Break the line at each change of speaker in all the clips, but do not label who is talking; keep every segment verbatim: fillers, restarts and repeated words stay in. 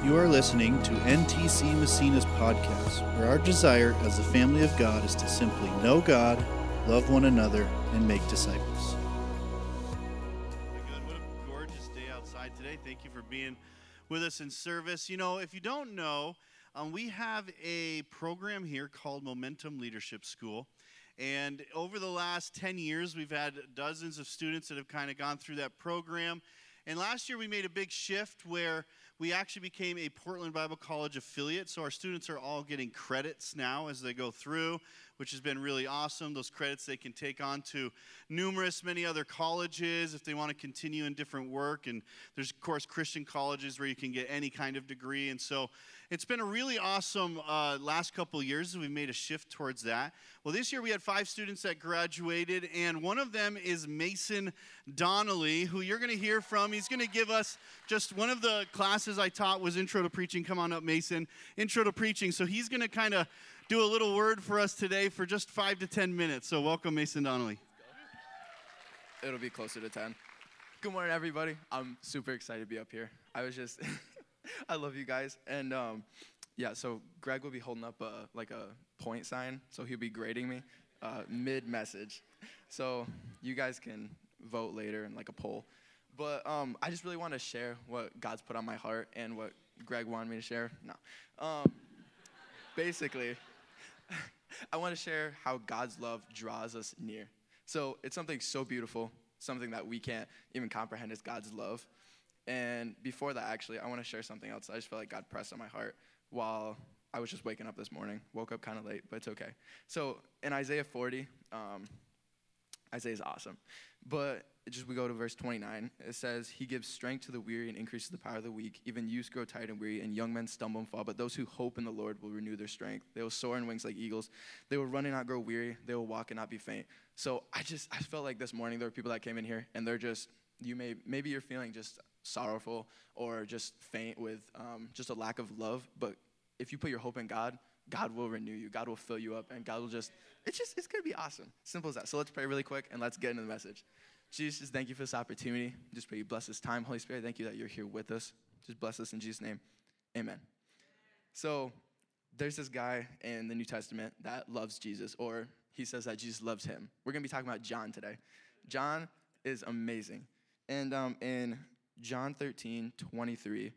You are listening to N T C Massena's podcast, where our desire as the family of God is to simply know God, love one another, and make disciples.
Good. What a gorgeous day outside today. Thank you for being with us in service. You know, if you don't know, um, we have a program here called Momentum Leadership School. And over the last ten years, we've had dozens of students that have kind of gone through that program. And last year, we made a big shift where we actually became a Portland Bible College affiliate. So our students are all getting credits now as they go through, which has been really awesome. Those credits they can take on to numerous, many other colleges if they want to continue in different work. And there's, of course, Christian colleges where you can get any kind of degree. And so it's been a really awesome uh, last couple of years. We've made a shift towards that. Well, this year we had five students that graduated, and one of them is Mason Donnelly, who you're going to hear from. He's going to give us just one of the classes I taught was Intro to Preaching. Come on up, Mason. Intro to Preaching. So he's going to kind of do a little word for us today for just five to ten minutes. So welcome, Mason Donnelly.
It'll be closer to ten. Good morning, everybody. I'm super excited to be up here. I was just, I love you guys. And um, yeah, so Greg will be holding up a, like a point sign. So he'll be grading me uh, mid-message. So you guys can vote later in like a poll. But um, I just really want to share what God's put on my heart and what Greg wanted me to share. No. Um, basically, I want to share how God's love draws us near. So it's something so beautiful, something that we can't even comprehend is God's love. And before that, actually, I want to share something else. I just felt like God pressed on my heart while I was just waking up this morning. Woke up kind of late, but it's okay. So in Isaiah forty, um, Isaiah is awesome. But just we go to verse twenty-nine. It says, he gives strength to the weary and increases the power of the weak. Even youths grow tired and weary, and young men stumble and fall. But those who hope in the Lord will renew their strength. They will soar on wings like eagles. They will run and not grow weary. They will walk and not be faint. So I just, I felt like this morning there were people that came in here, and they're just, you may, maybe you're feeling just sorrowful or just faint with um, just a lack of love. But if you put your hope in God, God will renew you. God will fill you up, and God will just, it's just, it's going to be awesome. Simple as that. So let's pray really quick, and let's get into the message. Jesus, thank you for this opportunity. Just pray you bless this time. Holy Spirit, thank you that you're here with us. Just bless us in Jesus' name. Amen. So there's this guy in the New Testament that loves Jesus, or he says that Jesus loves him. We're going to be talking about John today. John is amazing. And um, in John thirteen twenty-three,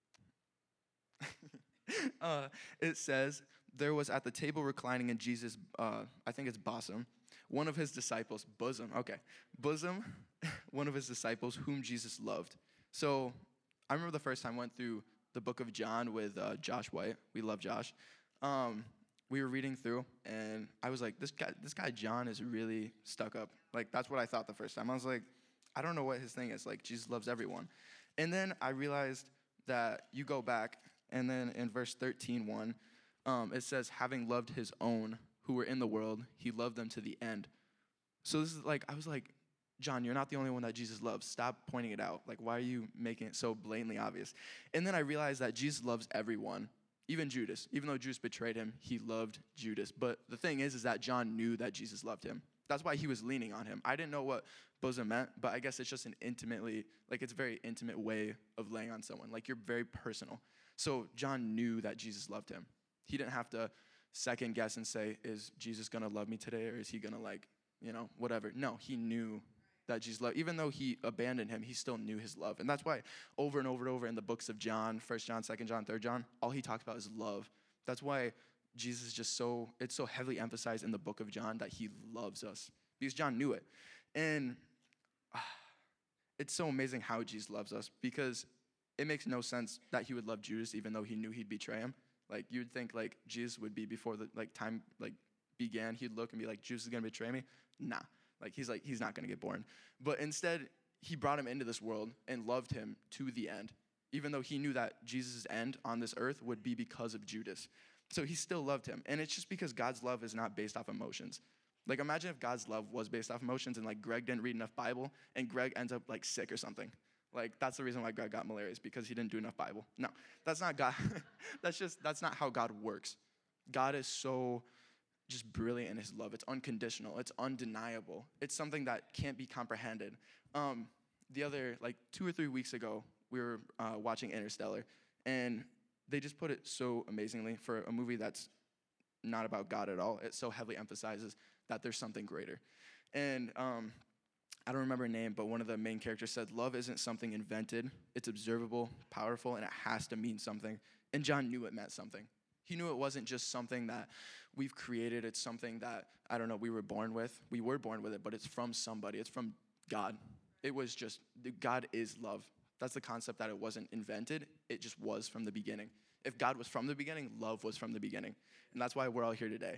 uh, it says, there was at the table reclining in Jesus, uh, I think it's bosom, one of his disciples, bosom, okay, bosom, one of his disciples whom Jesus loved. So I remember the first time I went through the book of John with uh, Josh White. We love Josh. Um, we were reading through, and I was like, this guy, this guy John is really stuck up. Like, that's what I thought the first time. I was like, I don't know what his thing is. Like, Jesus loves everyone. And then I realized that you go back, and then in verse thirteen one, um, it says, having loved his own who were in the world, he loved them to the end. So this is like, I was like, John, you're not the only one that Jesus loves. Stop pointing it out. Like, why are you making it so blatantly obvious? And then I realized that Jesus loves everyone, even Judas. Even though Judas betrayed him, he loved Judas. But the thing is, is that John knew that Jesus loved him. That's why he was leaning on him. I didn't know what bosom meant, but I guess it's just an intimately, like it's a very intimate way of laying on someone. Like you're very personal. So John knew that Jesus loved him. He didn't have to second guess and say, is Jesus going to love me today, or is he going to like, you know, whatever. No, he knew that Jesus loved. Even though he abandoned him, he still knew his love. And that's why over and over and over in the books of John, First John, Second John, Third John, all he talks about is love. That's why Jesus is just so, it's so heavily emphasized in the book of John that he loves us. Because John knew it. And uh, it's so amazing how Jesus loves us, because it makes no sense that he would love Judas even though he knew he'd betray him. Like, you'd think, like, Jesus would be before the, like, time, like, began, he'd look and be like, Judas is going to betray me? Nah. Like, he's like, he's not going to get born. But instead, he brought him into this world and loved him to the end, even though he knew that Jesus' end on this earth would be because of Judas. So he still loved him. And it's just because God's love is not based off emotions. Like, imagine if God's love was based off emotions and, like, Greg didn't read enough Bible and Greg ends up, like, sick or something. Like, that's the reason why Greg got malaria, is because he didn't do enough Bible. No, that's not God. that's just, that's not how God works. God is so just brilliant in his love. It's unconditional. It's undeniable. It's something that can't be comprehended. Um, the other, like, two or three weeks ago, we were uh, watching Interstellar, and they just put it so amazingly for a movie that's not about God at all. It so heavily emphasizes that there's something greater. And um, I don't remember a name, but one of the main characters said, love isn't something invented. It's observable, powerful, and it has to mean something. And John knew it meant something. He knew it wasn't just something that we've created. It's something that, I don't know, we were born with. We were born with it, but it's from somebody. It's from God. It was just, God is love. That's the concept, that it wasn't invented. It just was from the beginning. If God was from the beginning, love was from the beginning. And that's why we're all here today.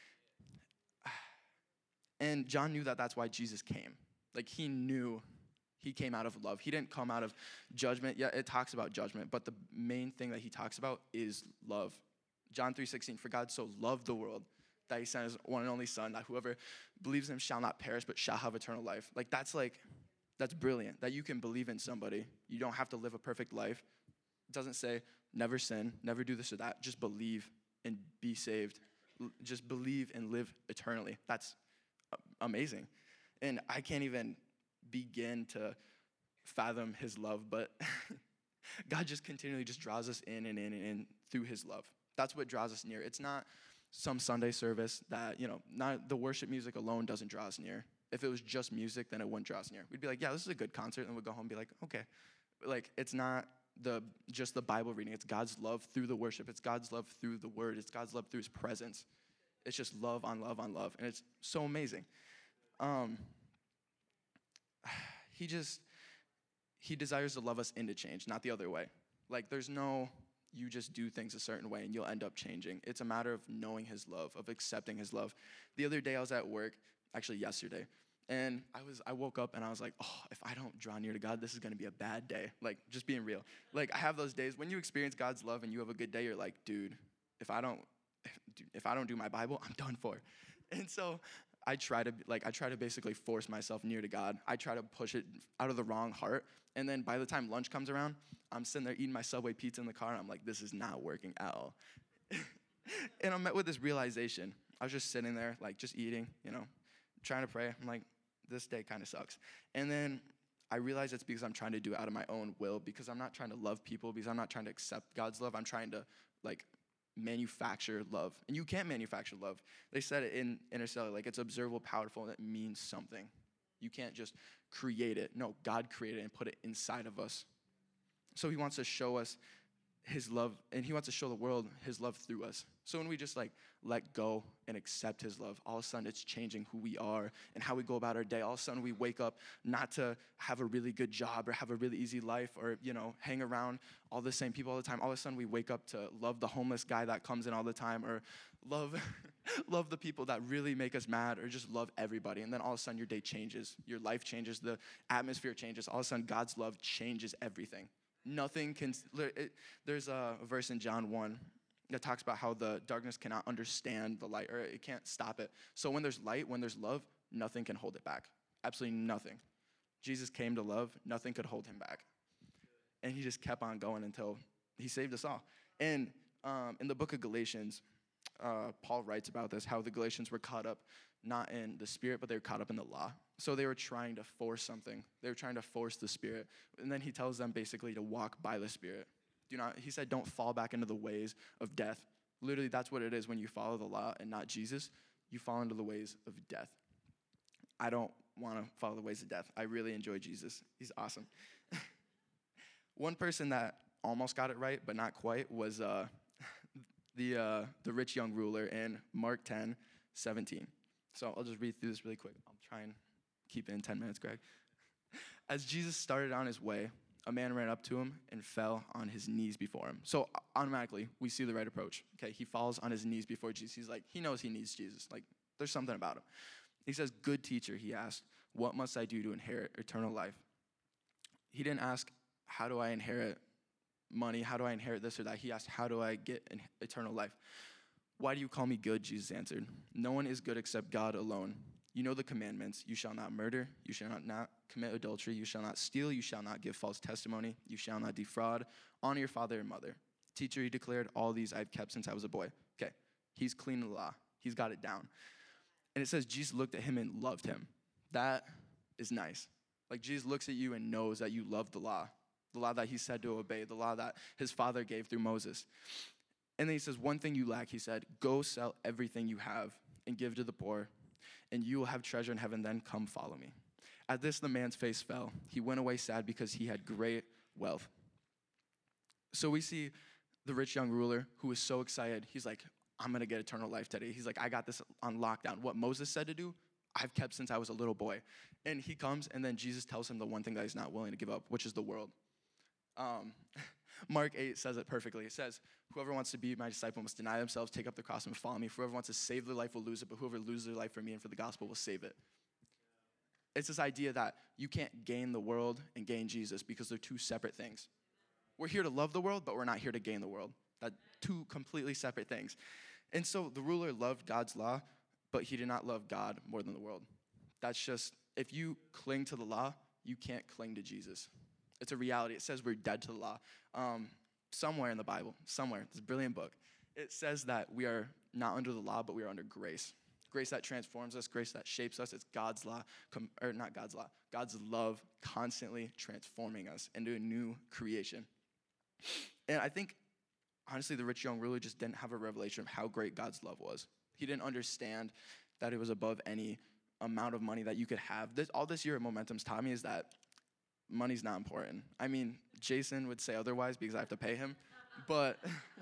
And John knew that that's why Jesus came. Like, he knew he came out of love. He didn't come out of judgment. Yeah, it talks about judgment, but the main thing that he talks about is love. John three sixteen, for God so loved the world that he sent his one and only son, that whoever believes in him shall not perish, but shall have eternal life. Like, that's like, that's brilliant, that you can believe in somebody. You don't have to live a perfect life. It doesn't say never sin, never do this or that. Just believe and be saved. Just believe and live eternally. That's amazing. And I can't even begin to fathom his love, but God just continually just draws us in and in and in through his love. That's what draws us near. It's not some Sunday service that, you know, not the worship music alone doesn't draw us near. If it was just music, then it wouldn't draw us near. We'd be like, yeah, this is a good concert, and we'd go home and be like, okay. Like, it's not the just the Bible reading. It's God's love through the worship. It's God's love through the word. It's God's love through his presence. It's just love on love on love, and it's so amazing. Um, he just, he desires to love us into change, not the other way. Like, there's no, you just do things a certain way and you'll end up changing. It's a matter of knowing his love, of accepting his love. The other day I was at work, actually yesterday, and I was, I woke up and I was like, oh, if I don't draw near to God, this is going to be a bad day. Like, just being real. Like, I have those days when you experience God's love and you have a good day, you're like, dude, if I don't, if I don't do my Bible, I'm done for. And so I try to, like, I try to basically force myself near to God. I try to push it out of the wrong heart. And then by the time lunch comes around, I'm sitting there eating my Subway pizza in the car, and I'm like, this is not working at all. And I'm met with this realization. I was just sitting there, like, just eating, you know, trying to pray. I'm like, this day kind of sucks. And then I realize it's because I'm trying to do it out of my own will, because I'm not trying to love people, because I'm not trying to accept God's love. I'm trying to, like, manufacture love. And you can't manufacture love. They said it in Interstellar, like, it's observable, powerful, and it means something. You can't just create it. No, God created it and put it inside of us. So he wants to show us his love, and he wants to show the world his love through us. So when we just, like, let go and accept his love, all of a sudden it's changing who we are and how we go about our day. All of a sudden we wake up not to have a really good job or have a really easy life or, you know, hang around all the same people all the time. All of a sudden we wake up to love the homeless guy that comes in all the time, or love love the people that really make us mad, or just love everybody. And then all of a sudden your day changes. Your life changes. The atmosphere changes. All of a sudden God's love changes everything. Nothing can, it, there's a verse in John one that talks about how the darkness cannot understand the light, or it can't stop it. So when there's light, when there's love, nothing can hold it back. Absolutely nothing. Jesus came to love. Nothing could hold him back. And he just kept on going until he saved us all. And um, in the book of Galatians, uh, Paul writes about this, how the Galatians were caught up not in the Spirit, but they were caught up in the law. So they were trying to force something. They were trying to force the Spirit. And then he tells them basically to walk by the Spirit. Do not, he said, don't fall back into the ways of death. Literally, that's what it is when you follow the law and not Jesus. You fall into the ways of death. I don't want to follow the ways of death. I really enjoy Jesus. He's awesome. One person that almost got it right, but not quite, was uh, the uh, the rich young ruler in Mark ten seventeen. So I'll just read through this really quick. I'll try and keep it in ten minutes, Greg. As Jesus started on his way, a man ran up to him and fell on his knees before him. So automatically, we see the right approach. Okay, he falls on his knees before Jesus. He's like, he knows he needs Jesus. Like, there's something about him. He says, good teacher, he asked, what must I do to inherit eternal life? He didn't ask, how do I inherit money? How do I inherit this or that? He asked, how do I get an eternal life? Why do you call me good? Jesus answered, no one is good except God alone. You know the commandments. You shall not murder. You shall not, not commit adultery. You shall not steal. You shall not give false testimony. You shall not defraud. Honor your father and mother. Teacher, he declared, all these I've kept since I was a boy. Okay, he's clean the law. He's got it down. And it says Jesus looked at him and loved him. That is nice. Like, Jesus looks at you and knows that you love the law. the law that he said to obey, the law that his father gave through Moses. And then he says, one thing you lack, he said, go sell everything you have and give to the poor, and you will have treasure in heaven, then come follow me. At this, the man's face fell. He went away sad because he had great wealth. So we see the rich young ruler who was so excited. He's like, I'm going to get eternal life today. He's like, I got this on lockdown. What Moses said to do, I've kept since I was a little boy. And he comes, and then Jesus tells him the one thing that he's not willing to give up, which is the world. Um, Mark eight says it perfectly. It says, whoever wants to be my disciple must deny themselves, take up their cross, and follow me. For whoever wants to save their life will lose it, but whoever loses their life for me and for the gospel will save it. It's this idea that you can't gain the world and gain Jesus because they're two separate things. We're here to love the world, but we're not here to gain the world. That's two completely separate things. And so the ruler loved God's law, but he did not love God more than the world. That's just, if you cling to the law, you can't cling to Jesus. It's a reality. It says we're dead to the law. Um, somewhere in the Bible, somewhere, this brilliant book, it says that we are not under the law, but we are under grace. Grace that transforms us, grace that shapes us. It's God's law, com- or not God's law, God's love constantly transforming us into a new creation. And I think, honestly, the rich young ruler just didn't have a revelation of how great God's love was. He didn't understand that it was above any amount of money that you could have. This, all this year at Momentum's taught me is that money's not important. I mean, Jason would say otherwise because I have to pay him, but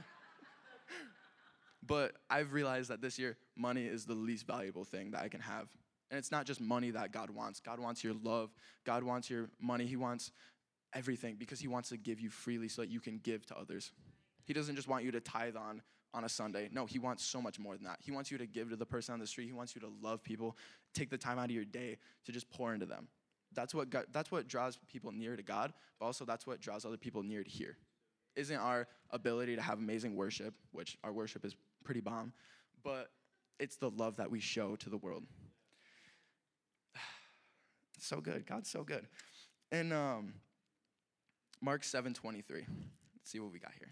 but I've realized that this year, money is the least valuable thing that I can have. And it's not just money that God wants. God wants your love. God wants your money. He wants everything because he wants to give you freely so that you can give to others. He doesn't just want you to tithe on on a Sunday. No, he wants so much more than that. He wants you to give to the person on the street. He wants you to love people, take the time out of your day to just pour into them. That's what God, that's what draws people near to God, but also that's what draws other people near to here. Isn't our ability to have amazing worship, which our worship is pretty bomb, but it's the love that we show to the world. So good. God's so good. And um, Mark seven twenty-three. Let's see what we got here.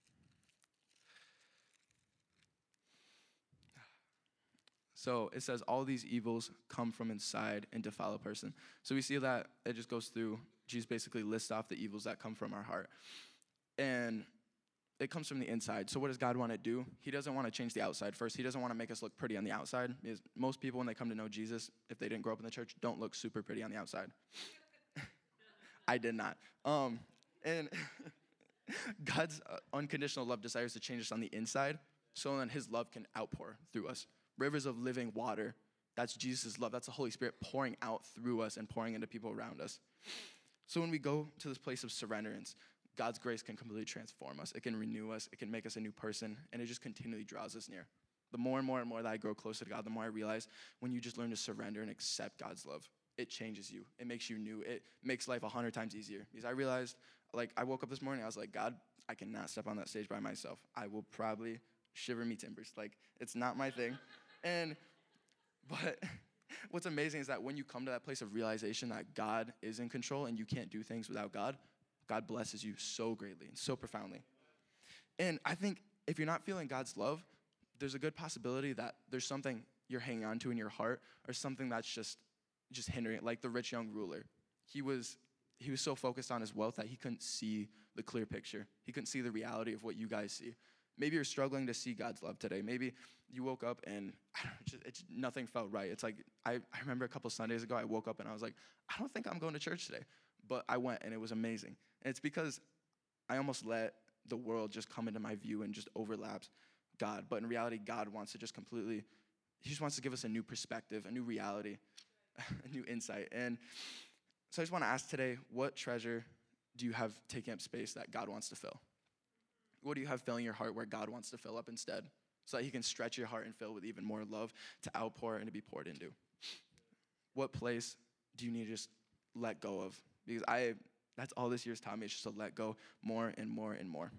So it says, all these evils come from inside and defile a person. So we see that it just goes through, Jesus basically lists off the evils that come from our heart. And it comes from the inside. So what does God want to do? He doesn't want to change the outside first. He doesn't want to make us look pretty on the outside. Because most people, when they come to know Jesus, if they didn't grow up in the church, don't look super pretty on the outside. I did not. Um, and God's unconditional love desires to change us on the inside so then his love can outpour through us. Rivers of living water. That's Jesus' love. That's the Holy Spirit pouring out through us and pouring into people around us. So when we go to this place of surrenderance, God's grace can completely transform us. It can renew us. It can make us a new person. And it just continually draws us near. The more and more and more that I grow closer to God, the more I realize when you just learn to surrender and accept God's love, it changes you. It makes you new. It makes life a hundred times easier. Because I realized, like, I woke up this morning, I was like, God, I cannot step on that stage by myself. I will probably shiver me timbers. Like, it's not my thing. And, but what's amazing is that when you come to that place of realization that God is in control and you can't do things without God, God blesses you so greatly and so profoundly. And I think if you're not feeling God's love, there's a good possibility that there's something you're hanging on to in your heart or something that's just, just hindering it, like the rich young ruler. He was, he was so focused on his wealth that he couldn't see the clear picture. He couldn't see the reality of what you guys see. Maybe you're struggling to see God's love today. Maybe you woke up and I don't know, just, it's, nothing felt right. It's like, I, I remember a couple Sundays ago, I woke up and I was like, I don't think I'm going to church today. But I went and it was amazing. And it's because I almost let the world just come into my view and just overlaps God. But in reality, God wants to just completely, he just wants to give us a new perspective, a new reality, a new insight. And so I just want to ask today, what treasure do you have taking up space that God wants to fill? What do you have filling your heart where God wants to fill up instead? So that he can stretch your heart and fill with even more love to outpour and to be poured into. What place do you need to just let go of? Because I, that's all this year's taught me, is just to let go more and more and more.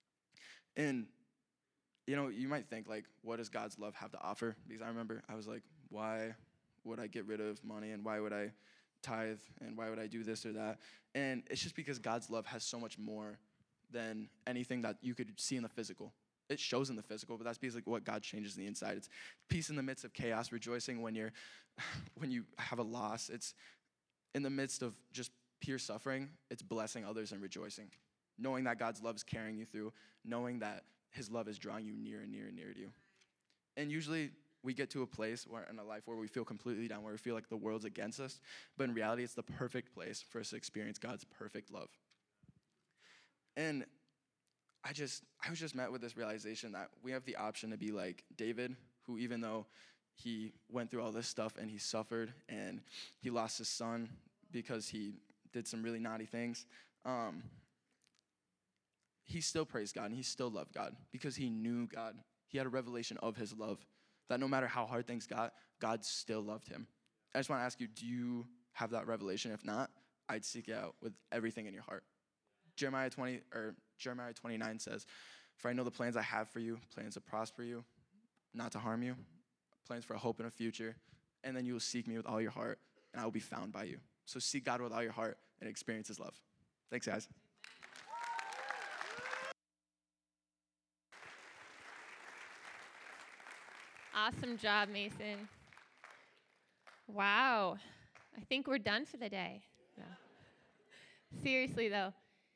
And, you know, you might think, like, what does God's love have to offer? Because I remember I was like, why would I get rid of money and why would I tithe and why would I do this or that? And it's just because God's love has so much more than anything that you could see in the physical. It shows in the physical, but that's basically what God changes in the inside. It's peace in the midst of chaos, rejoicing when you're, when you have a loss. It's in the midst of just peer suffering, it's blessing others and rejoicing. Knowing that God's love is carrying you through, knowing that his love is drawing you near and near and near to you. And usually we get to a place where in a life where we feel completely down, where we feel like the world's against us, but in reality, it's the perfect place for us to experience God's perfect love. And I just, I was just met with this realization that we have the option to be like David, who even though he went through all this stuff and he suffered and he lost his son because he did some really naughty things, um, he still praised God and he still loved God because he knew God. He had a revelation of his love, that no matter how hard things got, God still loved him. I just want to ask you, do you have that revelation? If not, I'd seek it out with everything in your heart. Jeremiah twenty or Jeremiah twenty-nine says, "For I know the plans I have for you, plans to prosper you, not to harm you, plans for a hope and a future, and then you will seek me with all your heart, and I will be found by you." So seek God with all your heart and experience his love. Thanks, guys.
Awesome job, Mason. Wow. I think we're done for the day. No. Seriously, though.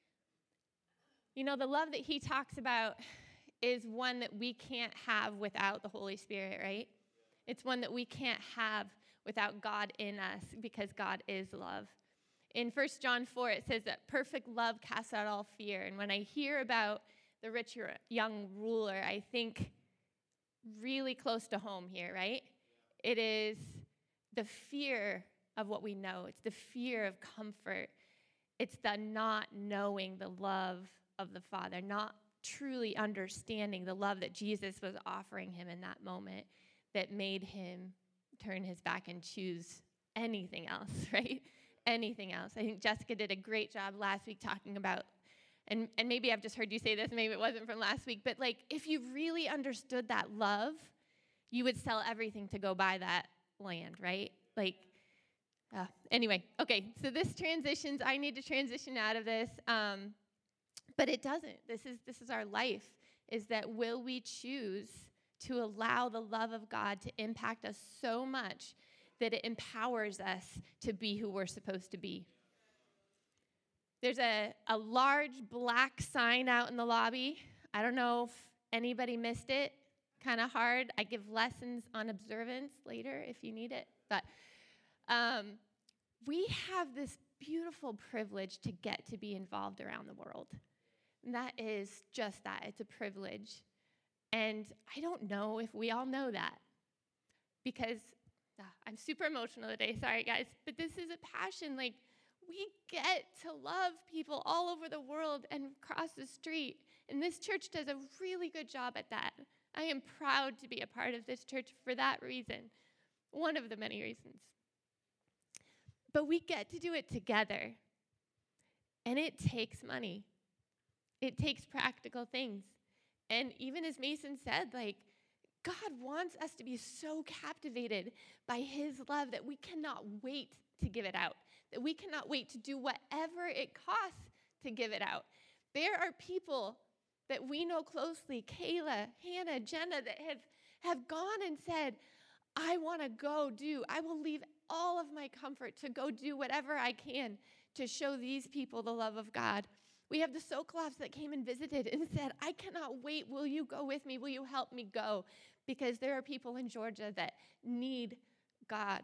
You know, the love that he talks about is one that we can't have without the Holy Spirit, right? It's one that we can't have without God in us because God is love. In First John four, it says that perfect love casts out all fear. And when I hear about the rich young ruler, I think really close to home here, right? It is the fear of what we know. It's the fear of comfort. It's the not knowing the love of the Father, not truly understanding the love that Jesus was offering him in that moment that made him turn his back and choose anything else, right? Anything else. I think Jessica did a great job last week talking about, and, and maybe I've just heard you say this, maybe it wasn't from last week, but like if you really understood that love, you would sell everything to go buy that land, right? Like, uh, anyway, okay, so this transitions, I need to transition out of this, um, but it doesn't. This is this is our life, is that will we choose to allow the love of God to impact us so much that it empowers us to be who we're supposed to be. There's a, a large black sign out in the lobby. I don't know if anybody missed it. Kind of hard. I give lessons on observance later if you need it. But um, we have this beautiful privilege to get to be involved around the world. And that is just that. It's a privilege. And I don't know if we all know that because uh, I'm super emotional today. Sorry, guys. But this is a passion. Like, we get to love people all over the world and across the street. And this church does a really good job at that. I am proud to be a part of this church for that reason. One of the many reasons. But we get to do it together. And it takes money. It takes practical things. And even as Mason said, like, God wants us to be so captivated by his love that we cannot wait to give it out, that we cannot wait to do whatever it costs to give it out. There are people that we know closely, Kayla, Hannah, Jenna, that have, have gone and said, I want to go do, I will leave all of my comfort to go do whatever I can to show these people the love of God. We have the Sokolovs that came and visited and said, I cannot wait. Will you go with me? Will you help me go? Because there are people in Georgia that need God.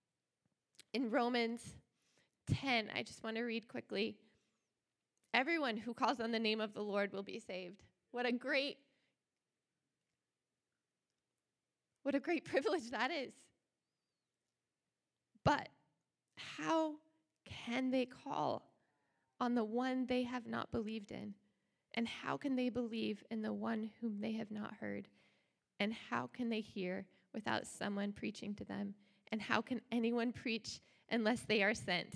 In Romans ten, I just want to read quickly. Everyone who calls on the name of the Lord will be saved. What a great, what a great privilege that is. But how can they call on the one they have not believed in? And how can they believe in the one whom they have not heard? And how can they hear without someone preaching to them? And how can anyone preach unless they are sent?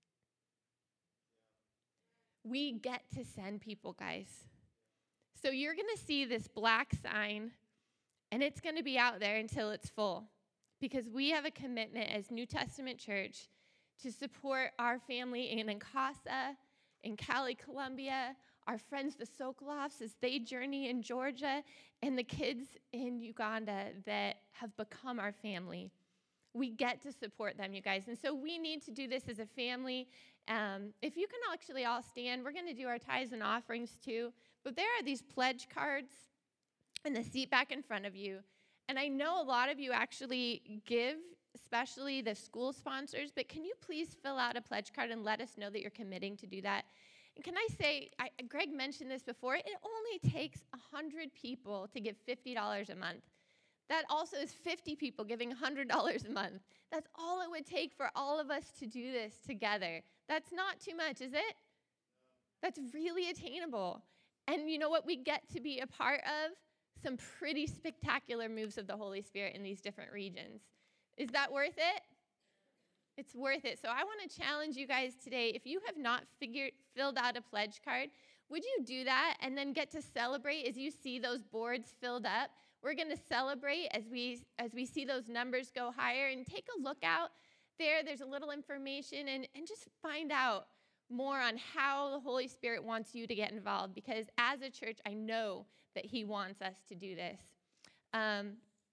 We get to send people, guys. So you're going to see this black sign, and it's going to be out there until it's full. Because we have a commitment as New Testament Church to support our family in Nkasa, in Cali, Colombia, our friends, the Sokolovs, as they journey in Georgia, and the kids in Uganda that have become our family. we get to support them, you guys. And so we need to do this as a family. Um, if you can actually all stand, we're going to do our tithes and offerings too. But there are these pledge cards in the seat back in front of you. And I know a lot of you actually give, especially the school sponsors, but can you please fill out a pledge card and let us know that you're committing to do that? And can I say, I, Greg mentioned this before, it only takes one hundred people to give fifty dollars a month. That also is fifty people giving one hundred dollars a month. That's all it would take for all of us to do this together. That's not too much, is it? That's really attainable. And you know what? We get to be a part of some pretty spectacular moves of the Holy Spirit in these different regions. Is that worth it? It's worth it. So I want to challenge you guys today. If you have not figured filled out a pledge card, would you do that and then get to celebrate as you see those boards filled up? We're going to celebrate as we as we see those numbers go higher, and take a look out there. There's a little information, and, and just find out more on how the Holy Spirit wants you to get involved, because as a church, I know that he wants us to do this. Um,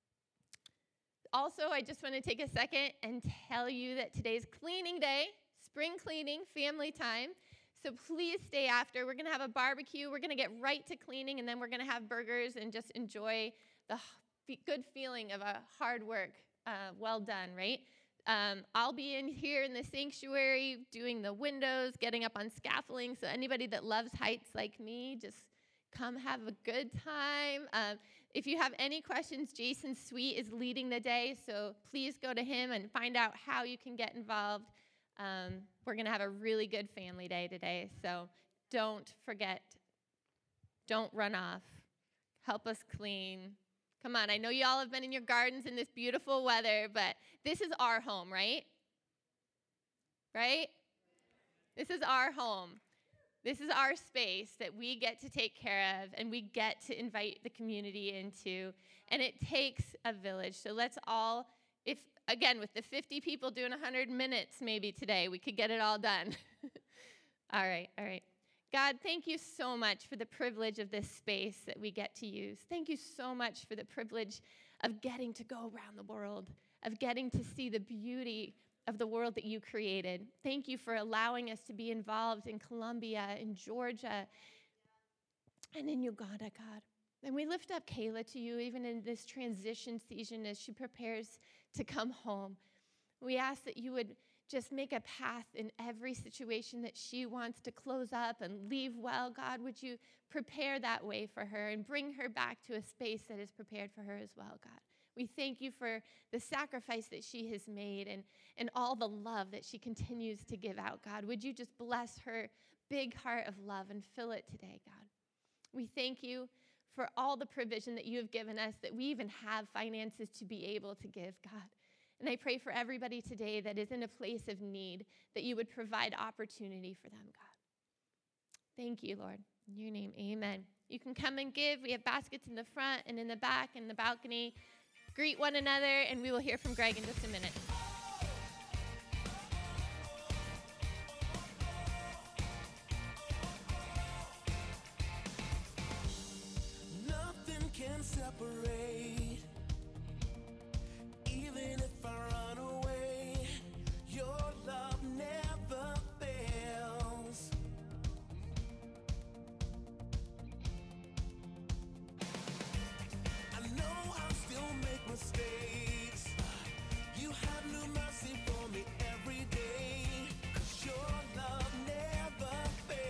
also, I just want to take a second and tell you that today's cleaning day, spring cleaning, family time. So please stay after. We're going to have a barbecue. We're going to get right to cleaning, and then we're going to have burgers and just enjoy the good feeling of a hard work, uh, well done, right? Um, I'll be in here in the sanctuary doing the windows, getting up on scaffolding. So anybody that loves heights like me, just come have a good time. Um, if you have any questions, Jason Sweet is leading the day, so please go to him and find out how you can get involved. Um, we're going to have a really good family day today, so don't forget. Don't run off. Help us clean. Come on, I know you all have been in your gardens in this beautiful weather, but this is our home, right? Right? This is our home. This is our space that we get to take care of, and we get to invite the community into, and it takes a village. So let's all, if again, with the fifty people doing one hundred minutes maybe today, we could get it all done. all right, all right. God, thank you so much for the privilege of this space that we get to use. Thank you so much for the privilege of getting to go around the world, of getting to see the beauty of the world that you created. Thank you for allowing us to be involved in Colombia, in Georgia, and in Uganda, God. And we lift up Kayla to you, even in this transition season as she prepares to come home. We ask that you would just make a path in every situation that she wants to close up and leave well. God, would you prepare that way for her and bring her back to a space that is prepared for her as well, God. We thank you for the sacrifice that she has made and, and all the love that she continues to give out, God. Would you just bless her big heart of love and fill it today, God. We thank you for all the provision that you have given us, that we even have finances to be able to give, God. And I pray for everybody today that is in a place of need, that you would provide opportunity for them, God. Thank you, Lord. In your name, amen. You can come and give. We have baskets in the front and in the back and the balcony. Greet one another, and we will hear from Greg in just a minute.
Nothing can separate. Even if I run away, your love never fails. I know I'll still make mistakes. You have new mercy for me every day. 'Cause your love never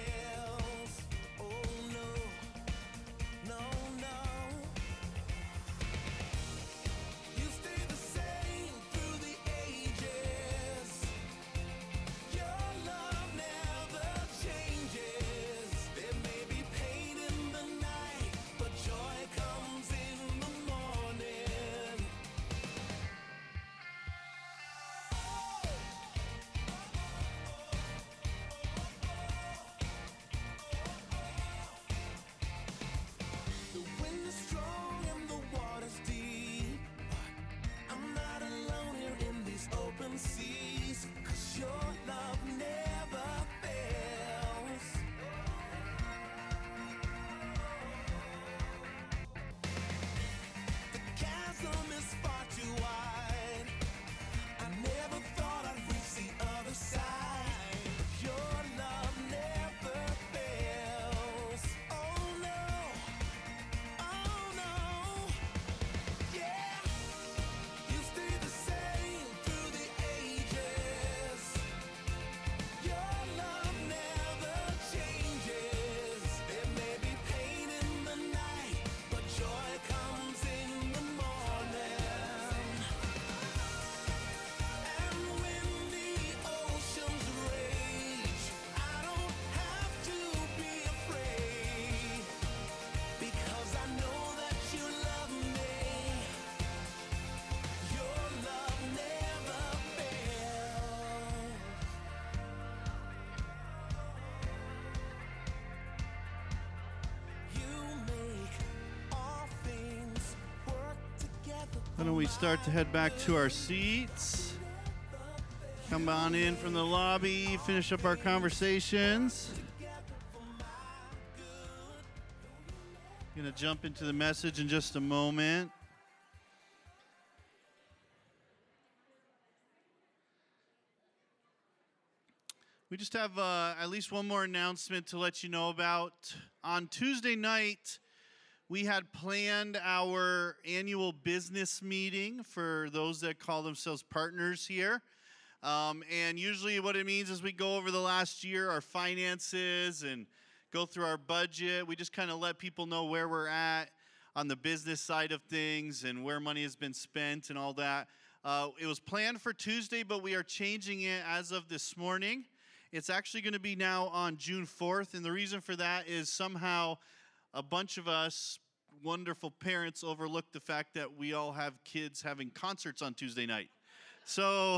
fails. Oh no, no, no.
Why don't we start to head back to our seats? Come on in from the lobby, finish up our conversations. Going to jump into the message in just a moment. We just have uh, at least one more announcement to let you know about. On Tuesday night, we had planned our annual business meeting for those that call themselves partners here. Um, and usually what it means is we go over the last year, our finances, and go through our budget. We just kind of let people know where we're at on the business side of things and where money has been spent and all that. Uh, it was planned for Tuesday, but we are changing it as of this morning. It's actually going to be now on June fourth, and the reason for that is somehow a bunch of us wonderful parents overlooked the fact that we all have kids having concerts on Tuesday night. So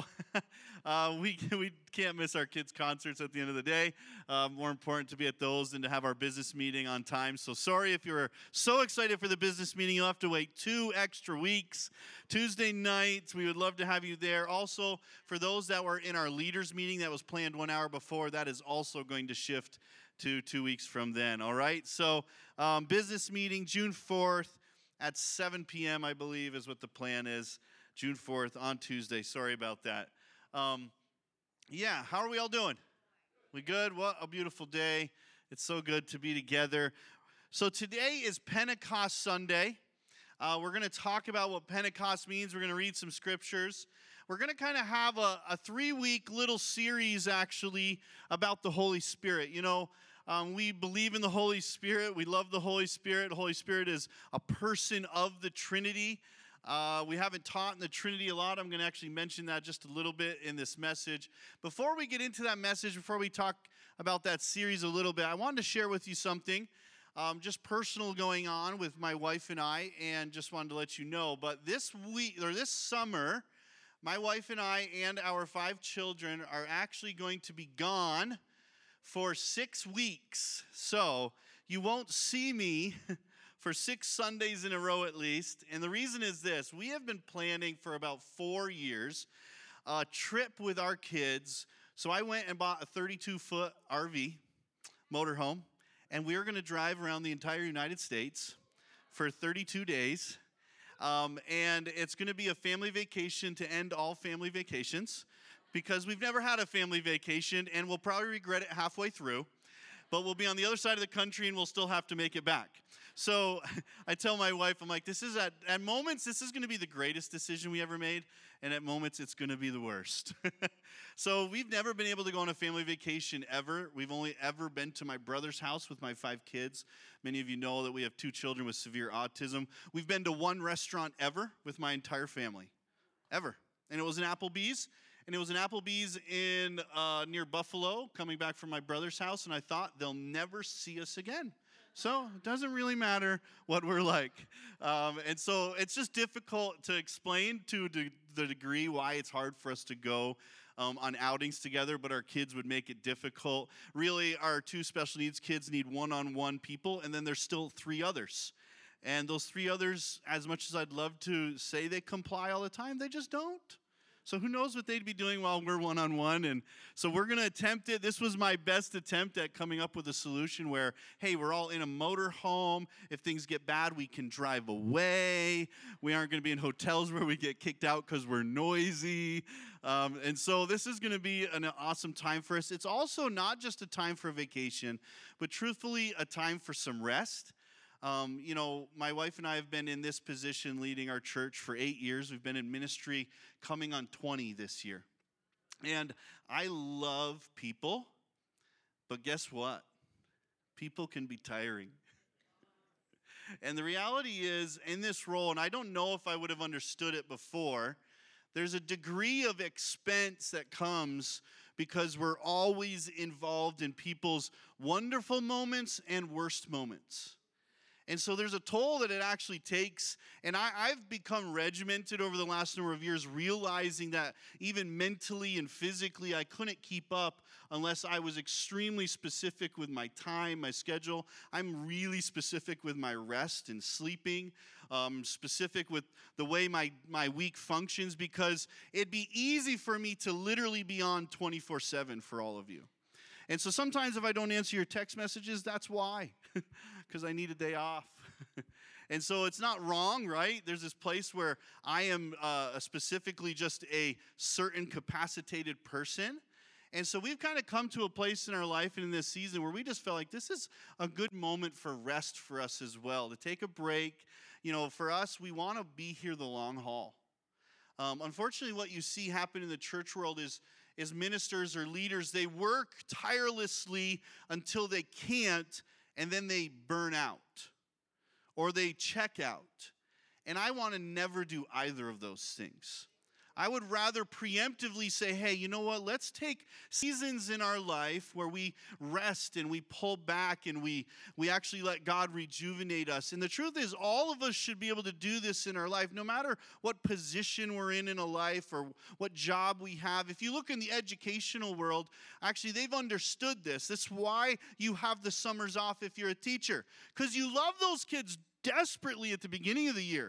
uh, we we can't miss our kids' concerts at the end of the day. Uh, more important to be at those than to have our business meeting on time. So sorry if you're so excited for the business meeting, you'll have to wait two extra weeks. Tuesday nights, we would love to have you there. Also, for those that were in our leaders meeting that was planned one hour before, that is also going to shift to two weeks from then, all right? So um, business meeting, June fourth at seven p.m., I believe, is what the plan is. June fourth on Tuesday. Sorry about that. Um, yeah, how are we all doing? We good? What a beautiful day. It's so good to be together. So today is Pentecost Sunday. Uh, we're going to talk about what Pentecost means. We're going to read some scriptures. We're going to kind of have a, a three-week little series, actually, about the Holy Spirit. You know, um, we believe in the Holy Spirit. We love the Holy Spirit. The Holy Spirit is a person of the Trinity. Uh, we haven't taught in the Trinity a lot. I'm going to actually mention that just a little bit in this message. Before we get into that message, before we talk about that series a little bit, I wanted to share with you something um, just personal going on with my wife and I, and just wanted to let you know. But this week, or this summer, my wife and I and our five children are actually going to be gone for six weeks. So you won't see me for six Sundays in a row at least. And the reason is this. We have been planning for about four years a trip with our kids. So I went and bought a thirty-two foot R V, motorhome, and we were going to drive around the entire United States for thirty-two days. Um, and it's going to be a family vacation to end all family vacations because we've never had a family vacation, and we'll probably regret it halfway through. But we'll be on the other side of the country, and we'll still have to make it back. So I tell my wife, I'm like, this is at, at moments, this is going to be the greatest decision we ever made, and at moments, it's going to be the worst. So we've never been able to go on a family vacation ever. We've only ever been to my brother's house with my five kids. Many of you know that we have two children with severe autism. We've been to one restaurant ever with my entire family, ever. And it was an Applebee's. And it was an Applebee's in uh, near Buffalo, coming back from my brother's house, and I thought they'll never see us again. So it doesn't really matter what we're like. Um, and so it's just difficult to explain to de- the degree why it's hard for us to go um, on outings together, but our kids would make it difficult. Really, our two special needs kids need one-on-one people, and then there's still three others. And those three others, as much as I'd love to say they comply all the time, they just don't. So who knows what they'd be doing while we're one-on-one. And so we're going to attempt it. This was my best attempt at coming up with a solution where, hey, we're all in a motor home. If things get bad, we can drive away. We aren't going to be in hotels where we get kicked out because we're noisy. Um, and so this is going to be an awesome time for us. It's also not just a time for a vacation, but truthfully a time for some rest. Um, you know, my wife and I have been in this position leading our church for eight years. We've been in ministry coming on twenty this year. And I love people, but guess what? People can be tiring. And the reality is, in this role, and I don't know if I would have understood it before, there's a degree of expense that comes because we're always involved in people's wonderful moments and worst moments. And so there's a toll that it actually takes. And I, I've become regimented over the last number of years, realizing that even mentally and physically, I couldn't keep up unless I was extremely specific with my time, my schedule. I'm really specific with my rest and sleeping, um, specific with the way my, my week functions, because it'd be easy for me to literally be on twenty-four seven for all of you. And so sometimes if I don't answer your text messages, that's why, because I need a day off. And so it's not wrong, right? There's this place where I am uh, specifically just a certain capacitated person. And so we've kind of come to a place in our life and in this season where we just felt like this is a good moment for rest for us as well, to take a break. You know, for us, we want to be here the long haul. Um, unfortunately, what you see happen in the church world is is ministers or leaders, they work tirelessly until they can't, and then they burn out or they check out. And I want to never do either of those things. I would rather preemptively say, hey, you know what? Let's take seasons in our life where we rest and we pull back and we, we actually let God rejuvenate us. And the truth is, all of us should be able to do this in our life, no matter what position we're in in a life or what job we have. If you look in the educational world, actually, they've understood this. That's why you have the summers off if you're a teacher, because you love those kids desperately at the beginning of the year.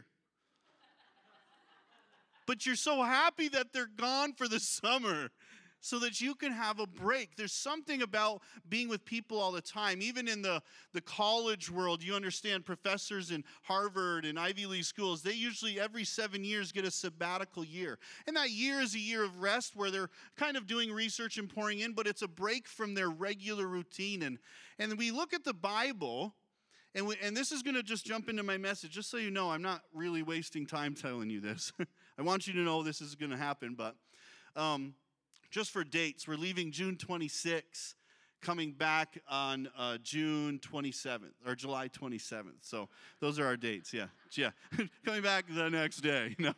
But you're so happy that they're gone for the summer so that you can have a break. There's something about being with people all the time. Even in the, the college world, you understand professors in Harvard and Ivy League schools, they usually every seven years get a sabbatical year. And that year is a year of rest where they're kind of doing research and pouring in, but it's a break from their regular routine. And, and we look at the Bible, and, we, and this is going to just jump into my message, just so you know, I'm not really wasting time telling you this. I want you to know this is going to happen, but um, just for dates, we're leaving June twenty-sixth, coming back on uh, June twenty-seventh, or July twenty-seventh. So those are our dates, yeah. Yeah, coming back the next day. No.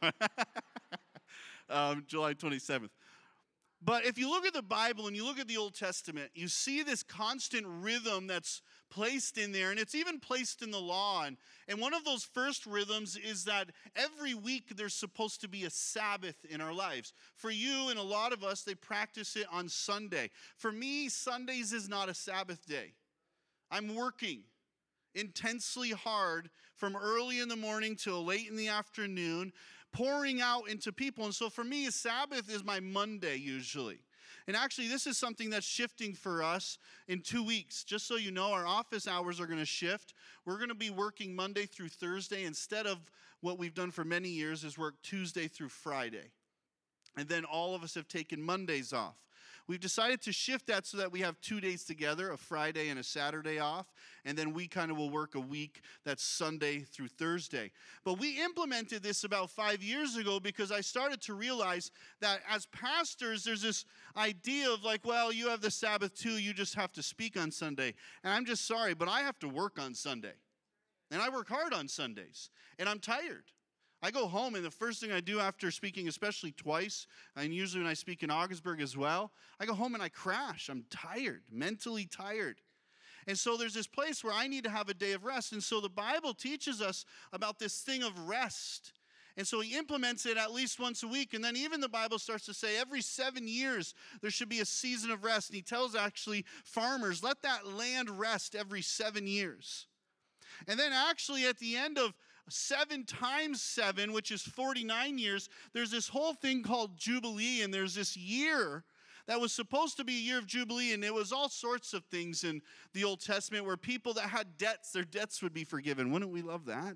um, July twenty-seventh. But if you look at the Bible and you look at the Old Testament, you see this constant rhythm that's placed in there, and it's even placed in the law. And, and one of those first rhythms is that every week there's supposed to be a Sabbath in our lives. For you and a lot of us, they practice it on Sunday. For me, Sundays is not a Sabbath day. I'm working intensely hard from early in the morning till late in the afternoon, pouring out into people. And so for me, a Sabbath is my Monday usually. And actually, this is something that's shifting for us in two weeks. Just so you know, our office hours are going to shift. We're going to be working Monday through Thursday instead of what we've done for many years is work Tuesday through Friday. And then all of us have taken Mondays off. We've decided to shift that so that we have two days together, a Friday and a Saturday off, and then we kind of will work a week that's Sunday through Thursday. But we implemented this about five years ago because I started to realize that as pastors, there's this idea of like, well, you have the Sabbath too, you just have to speak on Sunday. And I'm just sorry, but I have to work on Sunday. And I work hard on Sundays, and I'm tired. I go home, and the first thing I do after speaking, especially twice, and usually when I speak in Augsburg as well, I go home and I crash. I'm tired, mentally tired. And so there's this place where I need to have a day of rest. And so the Bible teaches us about this thing of rest. And so he implements it at least once a week. And then even the Bible starts to say every seven years there should be a season of rest. And he tells actually farmers, let that land rest every seven years. And then actually at the end of seven times seven, which is forty-nine years, there's this whole thing called Jubilee, and there's this year that was supposed to be a year of Jubilee, and it was all sorts of things in the Old Testament where people that had debts, their debts would be forgiven. Wouldn't we love that?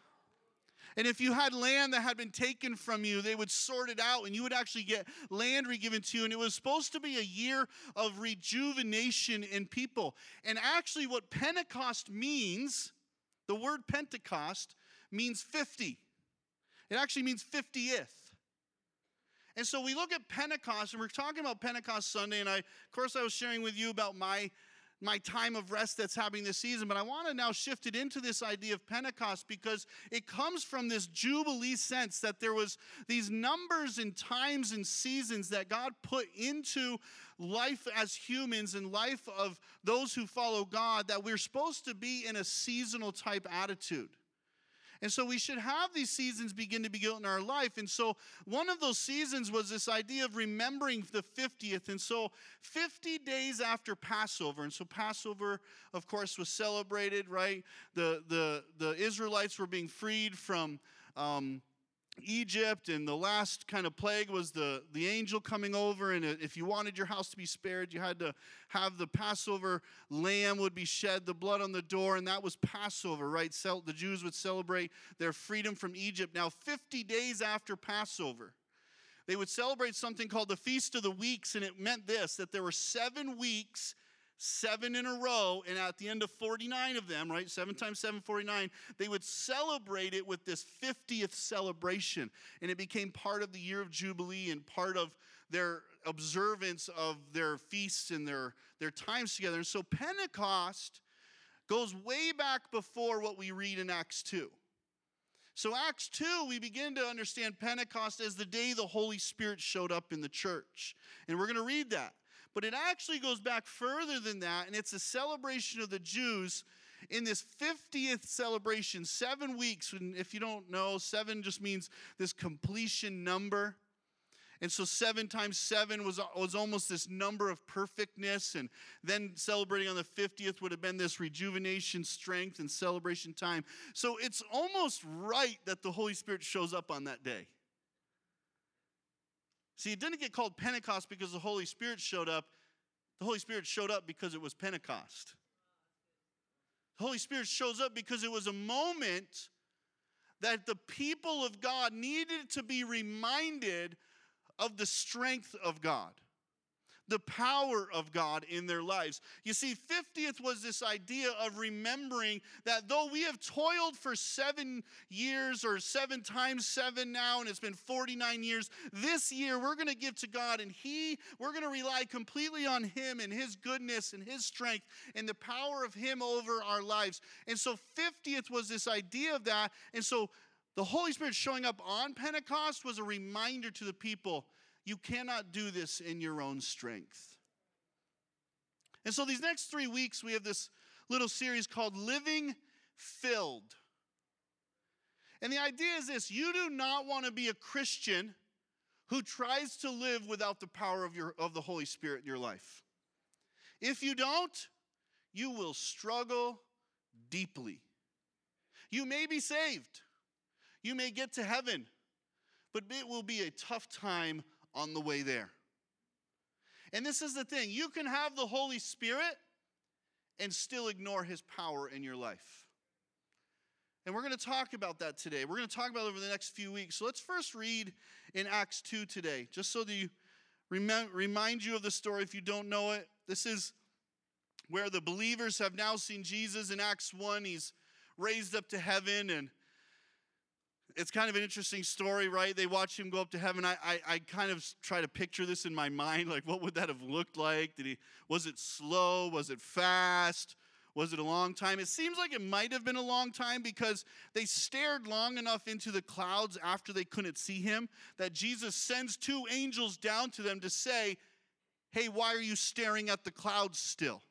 And if you had land that had been taken from you, they would sort it out, and you would actually get land re-given to you, and it was supposed to be a year of rejuvenation in people. And actually what Pentecost means, the word Pentecost, means fifty. It actually means fiftieth. And so we look at Pentecost, and we're talking about Pentecost Sunday, and I, of course, I was sharing with you about my my time of rest that's happening this season, but I want to now shift it into this idea of Pentecost because it comes from this Jubilee sense that there was these numbers and times and seasons that God put into life as humans and life of those who follow God, that we're supposed to be in a seasonal type attitude. And so we should have these seasons begin to be built in our life. And so one of those seasons was this idea of remembering the fiftieth. And so fifty days after Passover, and so Passover, of course, was celebrated, right? The, the, the Israelites were being freed from um, Egypt, and the last kind of plague was the, the angel coming over, and if you wanted your house to be spared, you had to have the Passover lamb would be shed, the blood on the door, and that was Passover, right? So the Jews would celebrate their freedom from Egypt. Now, fifty days after Passover, they would celebrate something called the Feast of the Weeks, and it meant this, that there were seven weeks, seven in a row, and at the end of forty-nine of them, right, seven times seven, forty-nine, they would celebrate it with this fiftieth celebration, and it became part of the year of Jubilee and part of their observance of their feasts and their, their times together. And so Pentecost goes way back before what we read in Acts two. So Acts two, we begin to understand Pentecost as the day the Holy Spirit showed up in the church, and we're going to read that. But it actually goes back further than that, and it's a celebration of the Jews in this fiftieth celebration, seven weeks. And if you don't know, seven just means this completion number. And so seven times seven was, was almost this number of perfectness. And then celebrating on the fiftieth would have been this rejuvenation, strength, and celebration time. So it's almost right that the Holy Spirit shows up on that day. See, it didn't get called Pentecost because the Holy Spirit showed up. The Holy Spirit showed up because it was Pentecost. The Holy Spirit shows up because it was a moment that the people of God needed to be reminded of the strength of God, the power of God in their lives. You see, fiftieth was this idea of remembering that though we have toiled for seven years or seven times seven now, and it's been forty-nine years, this year we're going to give to God, and He, we're going to rely completely on Him and His goodness and His strength and the power of Him over our lives. And so fiftieth was this idea of that. And so the Holy Spirit showing up on Pentecost was a reminder to the people, you cannot do this in your own strength. And so these next three weeks, we have this little series called Living Filled. And the idea is this: you do not want to be a Christian who tries to live without the power of, your, of the Holy Spirit in your life. If you don't, you will struggle deeply. You may be saved. You may get to heaven, but it will be a tough time on the way there. And this is the thing. You can have the Holy Spirit and still ignore His power in your life. And we're going to talk about that today. We're going to talk about it over the next few weeks. So let's first read in Acts two today, just so that you remind, remind you of the story if you don't know it. This is where the believers have now seen Jesus. In Acts one, He's raised up to heaven, and it's kind of an interesting story, right? They watch Him go up to heaven. I, I, I kind of try to picture this in my mind. Like, what would that have looked like? Did he? Was it slow? Was it fast? Was it a long time? It seems like it might have been a long time because they stared long enough into the clouds after they couldn't see Him that Jesus sends two angels down to them to say, hey, why are you staring at the clouds still?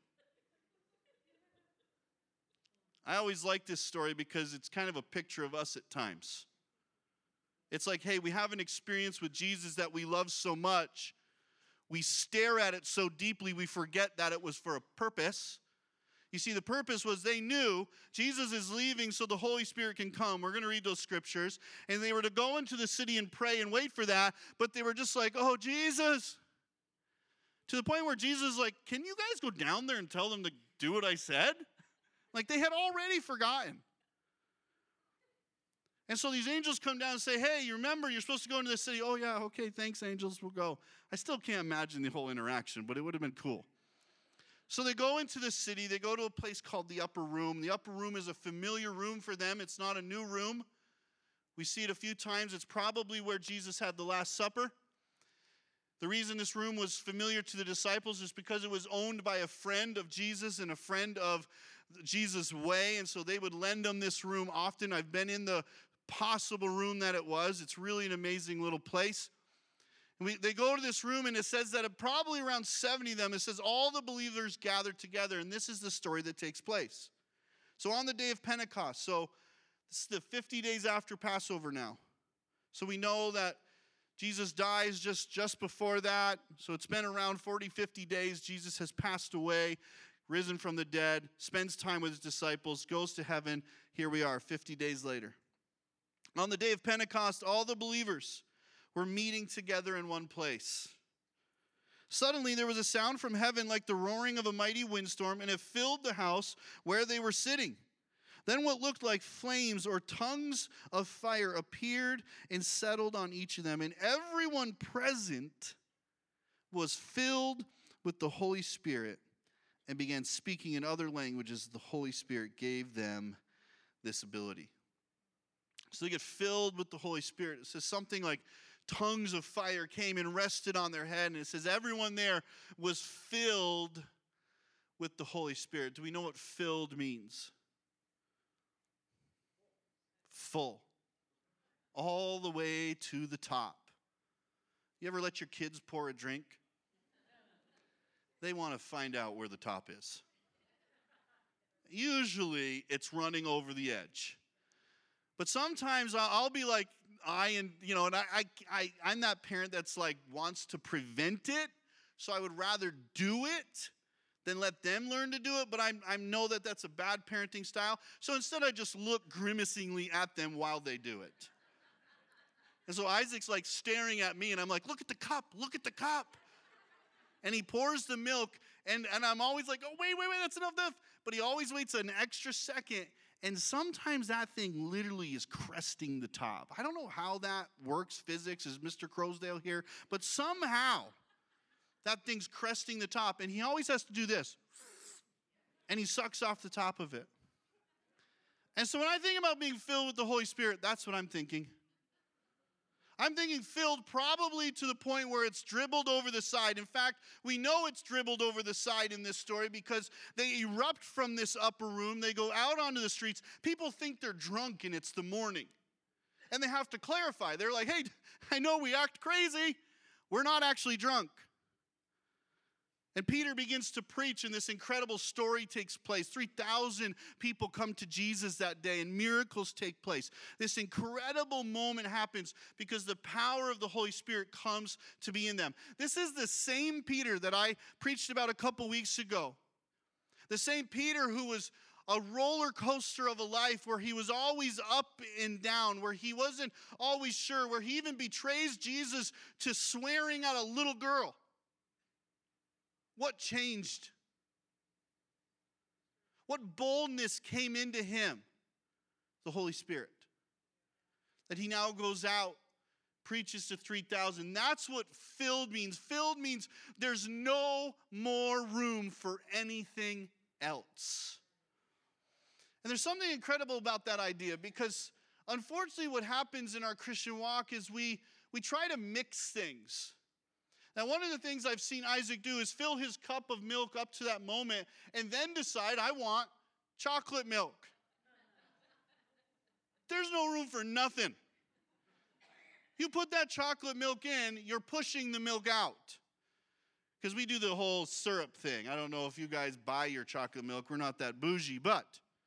I always like this story because it's kind of a picture of us at times. It's like, hey, we have an experience with Jesus that we love so much. We stare at it so deeply we forget that it was for a purpose. You see, the purpose was they knew Jesus is leaving so the Holy Spirit can come. We're going to read those scriptures. And they were to go into the city and pray and wait for that. But they were just like, oh, Jesus. To the point where Jesus is like, can you guys go down there and tell them to do what I said? Like they had already forgotten. And so these angels come down and say, hey, you remember you're supposed to go into the city. Oh, yeah, okay, thanks, angels, we'll go. I still can't imagine the whole interaction, but it would have been cool. So they go into the city. They go to a place called the upper room. The upper room is a familiar room for them. It's not a new room. We see it a few times. It's probably where Jesus had the Last Supper. The reason this room was familiar to the disciples is because it was owned by a friend of Jesus and a friend of Jesus' way, and so they would lend them this room often. I've been in the possible room that it was. It's really an amazing little place. And we, they go to this room, and it says that probably around seventy of them, it says all the believers gathered together, and this is the story that takes place. So on the day of Pentecost, so this is the fifty days after Passover now. So we know that Jesus dies just, just before that. So it's been around forty, fifty days. Jesus has passed away, risen from the dead, spends time with his disciples, goes to heaven. Here we are, fifty days later. On the day of Pentecost, all the believers were meeting together in one place. Suddenly there was a sound from heaven like the roaring of a mighty windstorm, and it filled the house where they were sitting. Then what looked like flames or tongues of fire appeared and settled on each of them, and everyone present was filled with the Holy Spirit and began speaking in other languages. The Holy Spirit gave them this ability. So they get filled with the Holy Spirit. It says something like tongues of fire came and rested on their head. And it says everyone there was filled with the Holy Spirit. Do we know what filled means? Full. All the way to the top. You ever let your kids pour a drink? They want to find out where the top is. Usually it's running over the edge. But sometimes I'll be like, I and you know, and I, I, I, I'm that parent that's like wants to prevent it. So I would rather do it than let them learn to do it. But I, I know that that's a bad parenting style. So instead, I just look grimacingly at them while they do it. And so Isaac's like staring at me, and I'm like, look at the cup, look at the cup. And he pours the milk, and, and I'm always like, oh, wait, wait, wait, that's enough, enough. But he always waits an extra second. And sometimes that thing literally is cresting the top. I don't know how that works, physics, is Mister Crowsdale here? But somehow that thing's cresting the top. And he always has to do this. And he sucks off the top of it. And so when I think about being filled with the Holy Spirit, that's what I'm thinking. I'm thinking filled probably to the point where it's dribbled over the side. In fact, we know it's dribbled over the side in this story because they erupt from this upper room. They go out onto the streets. People think they're drunk and it's the morning. And they have to clarify. They're like, hey, I know we act crazy. We're not actually drunk. And Peter begins to preach, and this incredible story takes place. three thousand people come to Jesus that day, and miracles take place. This incredible moment happens because the power of the Holy Spirit comes to be in them. This is the same Peter that I preached about a couple weeks ago. The same Peter who was a roller coaster of a life where he was always up and down, where he wasn't always sure, where he even betrays Jesus to swearing at a little girl. What changed? What boldness came into him? The Holy Spirit. That he now goes out, preaches to three thousand. That's what filled means. Filled means there's no more room for anything else. And there's something incredible about that idea because unfortunately what happens in our Christian walk is we, we try to mix things. Now, one of the things I've seen Isaac do is fill his cup of milk up to that moment and then decide, I want chocolate milk. There's no room for nothing. You put that chocolate milk in, you're pushing the milk out. Because we do the whole syrup thing. I don't know if you guys buy your chocolate milk. We're not that bougie, but.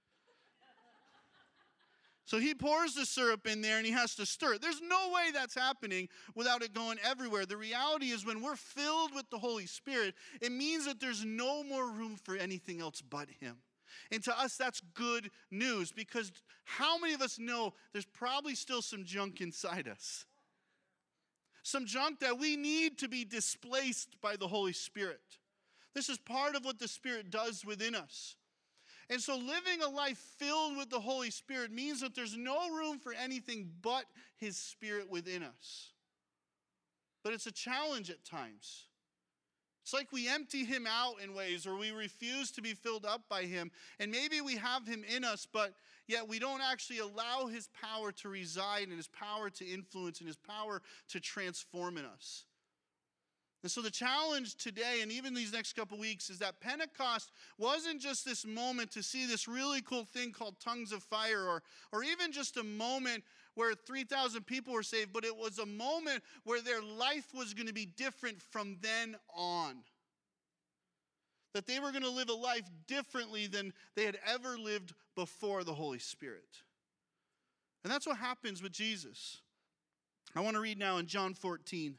So he pours the syrup in there and he has to stir it. There's no way that's happening without it going everywhere. The reality is when we're filled with the Holy Spirit, it means that there's no more room for anything else but him. And to us, that's good news because how many of us know there's probably still some junk inside us? Some junk that we need to be displaced by the Holy Spirit. This is part of what the Spirit does within us. And so living a life filled with the Holy Spirit means that there's no room for anything but his Spirit within us. But it's a challenge at times. It's like we empty him out in ways, or we refuse to be filled up by him. And maybe we have him in us, but yet we don't actually allow his power to reside and his power to influence and his power to transform in us. And so the challenge today and even these next couple weeks is that Pentecost wasn't just this moment to see this really cool thing called tongues of fire, or, or even just a moment where three thousand people were saved, but it was a moment where their life was going to be different from then on. That they were going to live a life differently than they had ever lived before the Holy Spirit. And that's what happens with Jesus. I want to read now in John fourteen.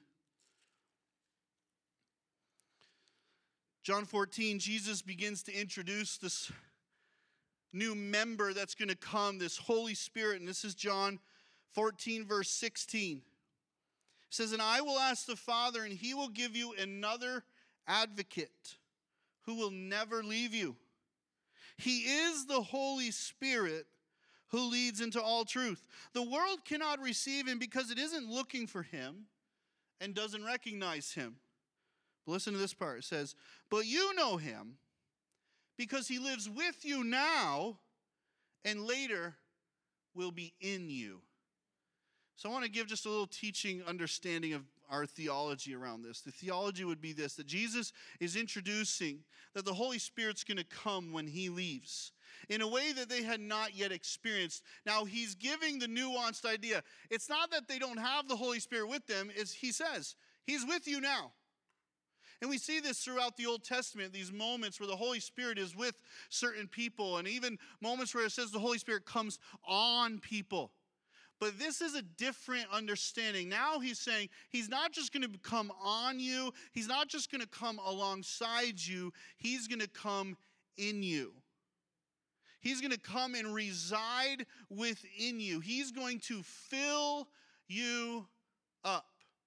John fourteen, Jesus begins to introduce this new member that's going to come, this Holy Spirit. And this is John fourteen, verse sixteen. It says, "And I will ask the Father, and he will give you another advocate who will never leave you. He is the Holy Spirit who leads into all truth. The world cannot receive him because it isn't looking for him and doesn't recognize him." But listen to this part. It says, "But you know him because he lives with you now and later will be in you." So I want to give just a little teaching understanding of our theology around this. The theology would be this, that Jesus is introducing that the Holy Spirit's going to come when he leaves in a way that they had not yet experienced. Now, he's giving the nuanced idea. It's not that they don't have the Holy Spirit with them. It's, he says, he's with you now. And we see this throughout the Old Testament, these moments where the Holy Spirit is with certain people, and even moments where it says the Holy Spirit comes on people. But this is a different understanding. Now he's saying he's not just going to come on you. He's not just going to come alongside you. He's going to come in you. He's going to come and reside within you. He's going to fill you up.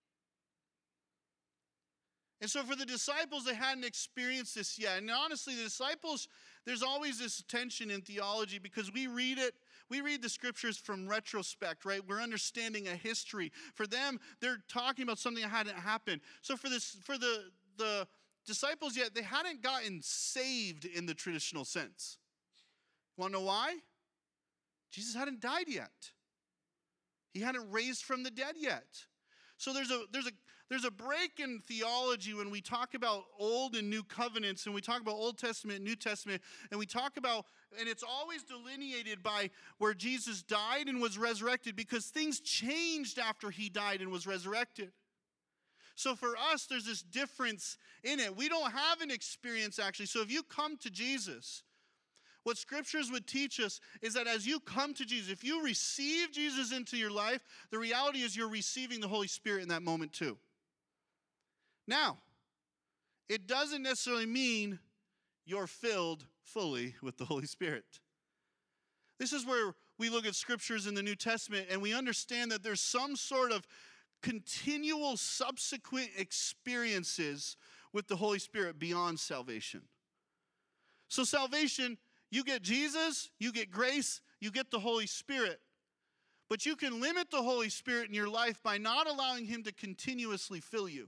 And so for the disciples, they hadn't experienced this yet. And honestly, the disciples, there's always this tension in theology because we read it, we read the scriptures from retrospect, right? We're understanding a history. For them, they're talking about something that hadn't happened. So for this, for the, the disciples yet, they hadn't gotten saved in the traditional sense. You want to know why? Jesus hadn't died yet. He hadn't raised from the dead yet. So there's a there's a there's a break in theology when we talk about Old and New Covenants, and we talk about Old Testament, New Testament, and we talk about, and it's always delineated by where Jesus died and was resurrected, because things changed after he died and was resurrected. So for us, there's this difference in it. We don't have an experience actually. So if you come to Jesus, what scriptures would teach us is that as you come to Jesus, if you receive Jesus into your life, the reality is you're receiving the Holy Spirit in that moment too. Now, it doesn't necessarily mean you're filled fully with the Holy Spirit. This is where we look at scriptures in the New Testament and we understand that there's some sort of continual subsequent experiences with the Holy Spirit beyond salvation. So salvation, you get Jesus, you get grace, you get the Holy Spirit. But you can limit the Holy Spirit in your life by not allowing him to continuously fill you.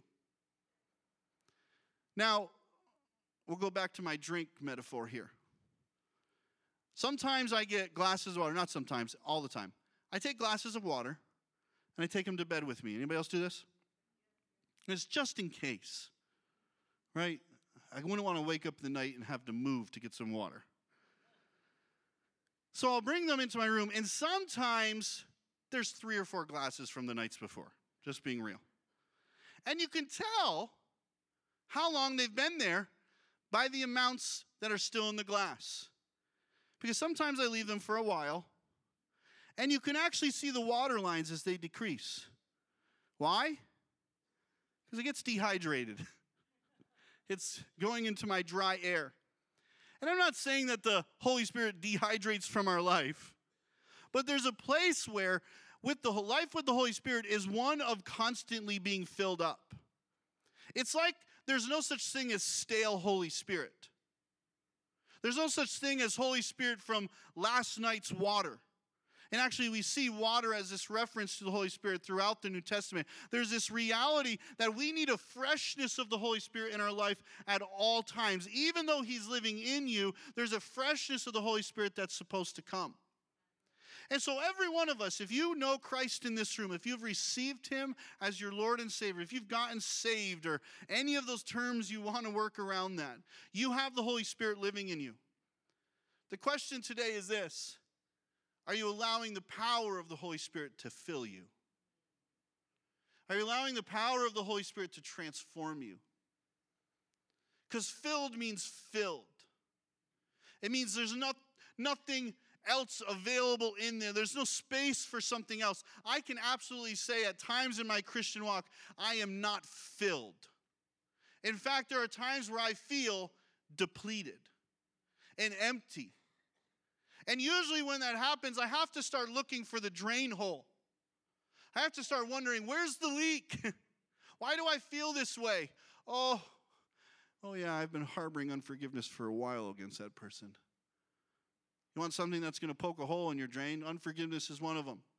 Now, we'll go back to my drink metaphor here. Sometimes I get glasses of water, not sometimes, all the time. I take glasses of water and I take them to bed with me. Anybody else do this? And it's just in case, right? I wouldn't want to wake up in the night and have to move to get some water. So I'll bring them into my room, and sometimes there's three or four glasses from the nights before, just being real. And you can tell how long they've been there by the amounts that are still in the glass. Because sometimes I leave them for a while, and you can actually see the water lines as they decrease. Why? Because it gets dehydrated. It's going into my dry air. And I'm not saying that the Holy Spirit dehydrates from our life, but there's a place where with the life with the Holy Spirit is one of constantly being filled up. It's like there's no such thing as stale Holy Spirit. There's no such thing as Holy Spirit from last night's water. And actually, we see water as this reference to the Holy Spirit throughout the New Testament. There's this reality that we need a freshness of the Holy Spirit in our life at all times. Even though he's living in you, there's a freshness of the Holy Spirit that's supposed to come. And so every one of us, if you know Christ in this room, if you've received him as your Lord and Savior, if you've gotten saved or any of those terms you want to work around that, you have the Holy Spirit living in you. The question today is this: are you allowing the power of the Holy Spirit to fill you? Are you allowing the power of the Holy Spirit to transform you? Because filled means filled. It means there's not, nothing else available in there. There's no space for something else. I can absolutely say at times in my Christian walk, I am not filled. In fact, there are times where I feel depleted and empty. And usually when that happens, I have to start looking for the drain hole. I have to start wondering, where's the leak? Why do I feel this way? Oh, oh yeah, I've been harboring unforgiveness for a while against that person. You want something that's going to poke a hole in your drain? Unforgiveness is one of them.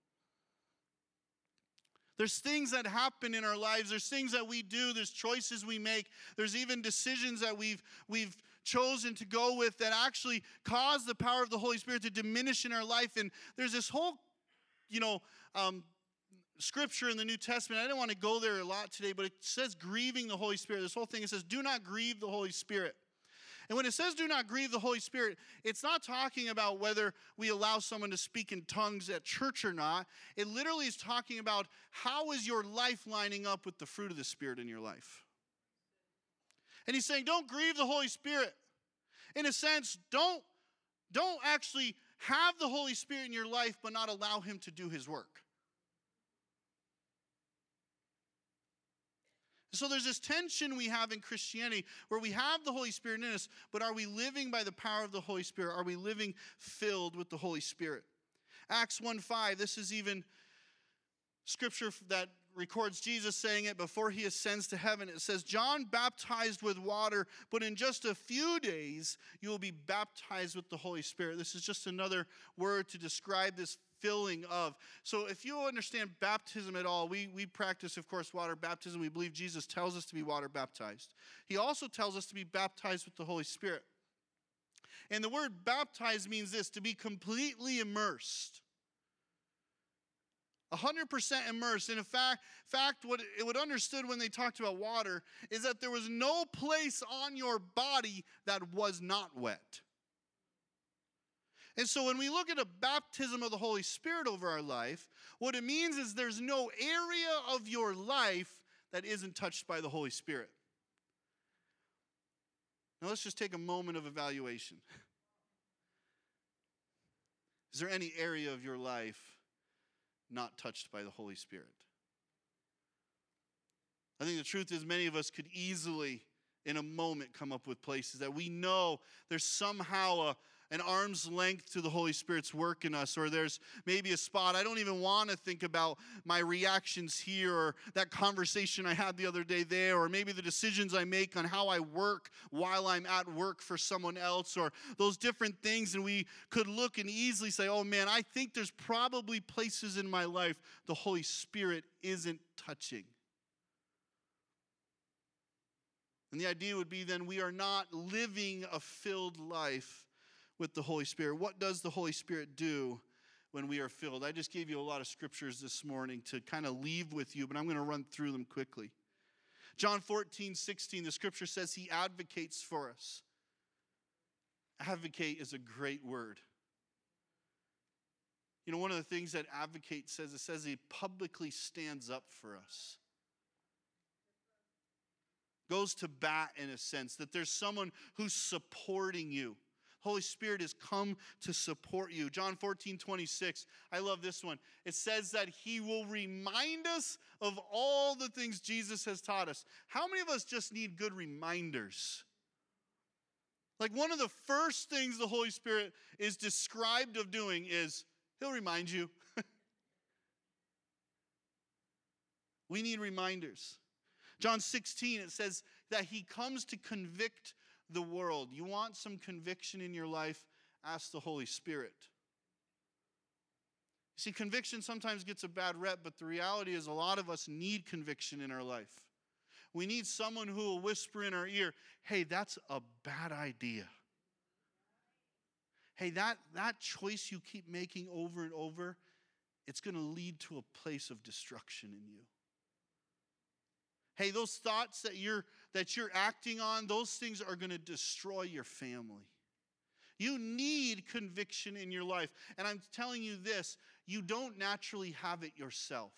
There's things that happen in our lives. There's things that we do. There's choices we make. There's even decisions that we've we've chosen to go with that actually cause the power of the Holy Spirit to diminish in our life. And there's this whole, you know, um, scripture in the New Testament. I don't want to go there a lot today, but it says grieving the Holy Spirit. This whole thing, it says, do not grieve the Holy Spirit. And when it says do not grieve the Holy Spirit, it's not talking about whether we allow someone to speak in tongues at church or not. It literally is talking about how is your life lining up with the fruit of the Spirit in your life. And he's saying don't grieve the Holy Spirit. In a sense, don't, don't actually have the Holy Spirit in your life but not allow him to do his work. So there's this tension we have in Christianity where we have the Holy Spirit in us, but are we living by the power of the Holy Spirit? Are we living filled with the Holy Spirit? Acts one five, this is even scripture that records Jesus saying it before he ascends to heaven. It says, John baptized with water, but in just a few days you will be baptized with the Holy Spirit. This is just another word to describe this filling of. So if you understand baptism at all, we, we practice, of course, water baptism. We believe Jesus tells us to be water baptized. He also tells us to be baptized with the Holy Spirit. And the word baptized means this, to be completely immersed. one hundred percent immersed. And in fact, fact, what it would understood when they talked about water is that there was no place on your body that was not wet. And so when we look at a baptism of the Holy Spirit over our life, what it means is there's no area of your life that isn't touched by the Holy Spirit. Now let's just take a moment of evaluation. Is there any area of your life not touched by the Holy Spirit? I think the truth is many of us could easily, in a moment, come up with places that we know there's somehow a an arm's length to the Holy Spirit's work in us, or there's maybe a spot I don't even want to think about my reactions here, or that conversation I had the other day there, or maybe the decisions I make on how I work while I'm at work for someone else, or those different things, and we could look and easily say, oh man, I think there's probably places in my life the Holy Spirit isn't touching. And the idea would be then we are not living a filled life with the Holy Spirit. What does the Holy Spirit do when we are filled? I just gave you a lot of scriptures this morning to kind of leave with you, but I'm going to run through them quickly. John fourteen sixteen, the scripture says he advocates for us. Advocate is a great word. You know, one of the things that advocate says, it says he publicly stands up for us. Goes to bat in a sense, that there's someone who's supporting you. Holy Spirit has come to support you. John fourteen twenty-six, I love this one. It says that he will remind us of all the things Jesus has taught us. How many of us just need good reminders? Like one of the first things the Holy Spirit is described of doing is he'll remind you. We need reminders. John sixteen, it says that he comes to convict the world. You want some conviction in your life? Ask the Holy Spirit. See, conviction sometimes gets a bad rep, but the reality is a lot of us need conviction in our life. We need someone who will whisper in our ear, hey, that's a bad idea. hey, that, that choice you keep making over and over, it's going to lead to a place of destruction in you. Hey, those thoughts that you're that you're acting on, those things are going to destroy your family. You need conviction in your life. And I'm telling you this, you don't naturally have it yourself.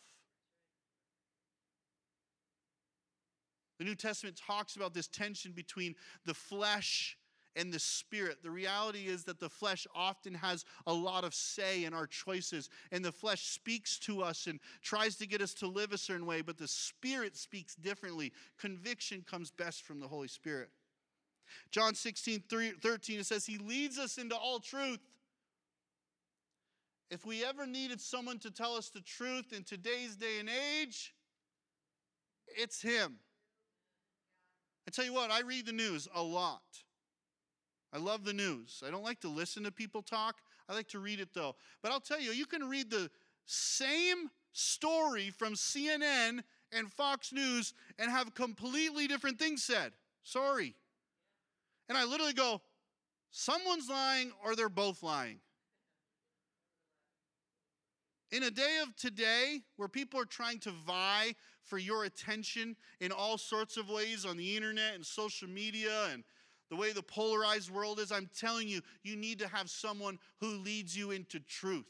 The New Testament talks about this tension between the flesh and the spirit. The reality is that the flesh often has a lot of say in our choices, and the flesh speaks to us and tries to get us to live a certain way, but the spirit speaks differently. Conviction comes best from the Holy Spirit. John sixteen, thirteen, it says, he leads us into all truth. If we ever needed someone to tell us the truth in today's day and age, it's him. I tell you what, I read the news a lot. I love the news. I don't like to listen to people talk. I like to read it though. But I'll tell you, you can read the same story from C N N and Fox News and have completely different things said. Sorry. And I literally go, someone's lying or they're both lying. In a day of today where people are trying to vie for your attention in all sorts of ways on the internet and social media and the way the polarized world is, I'm telling you, you need to have someone who leads you into truth.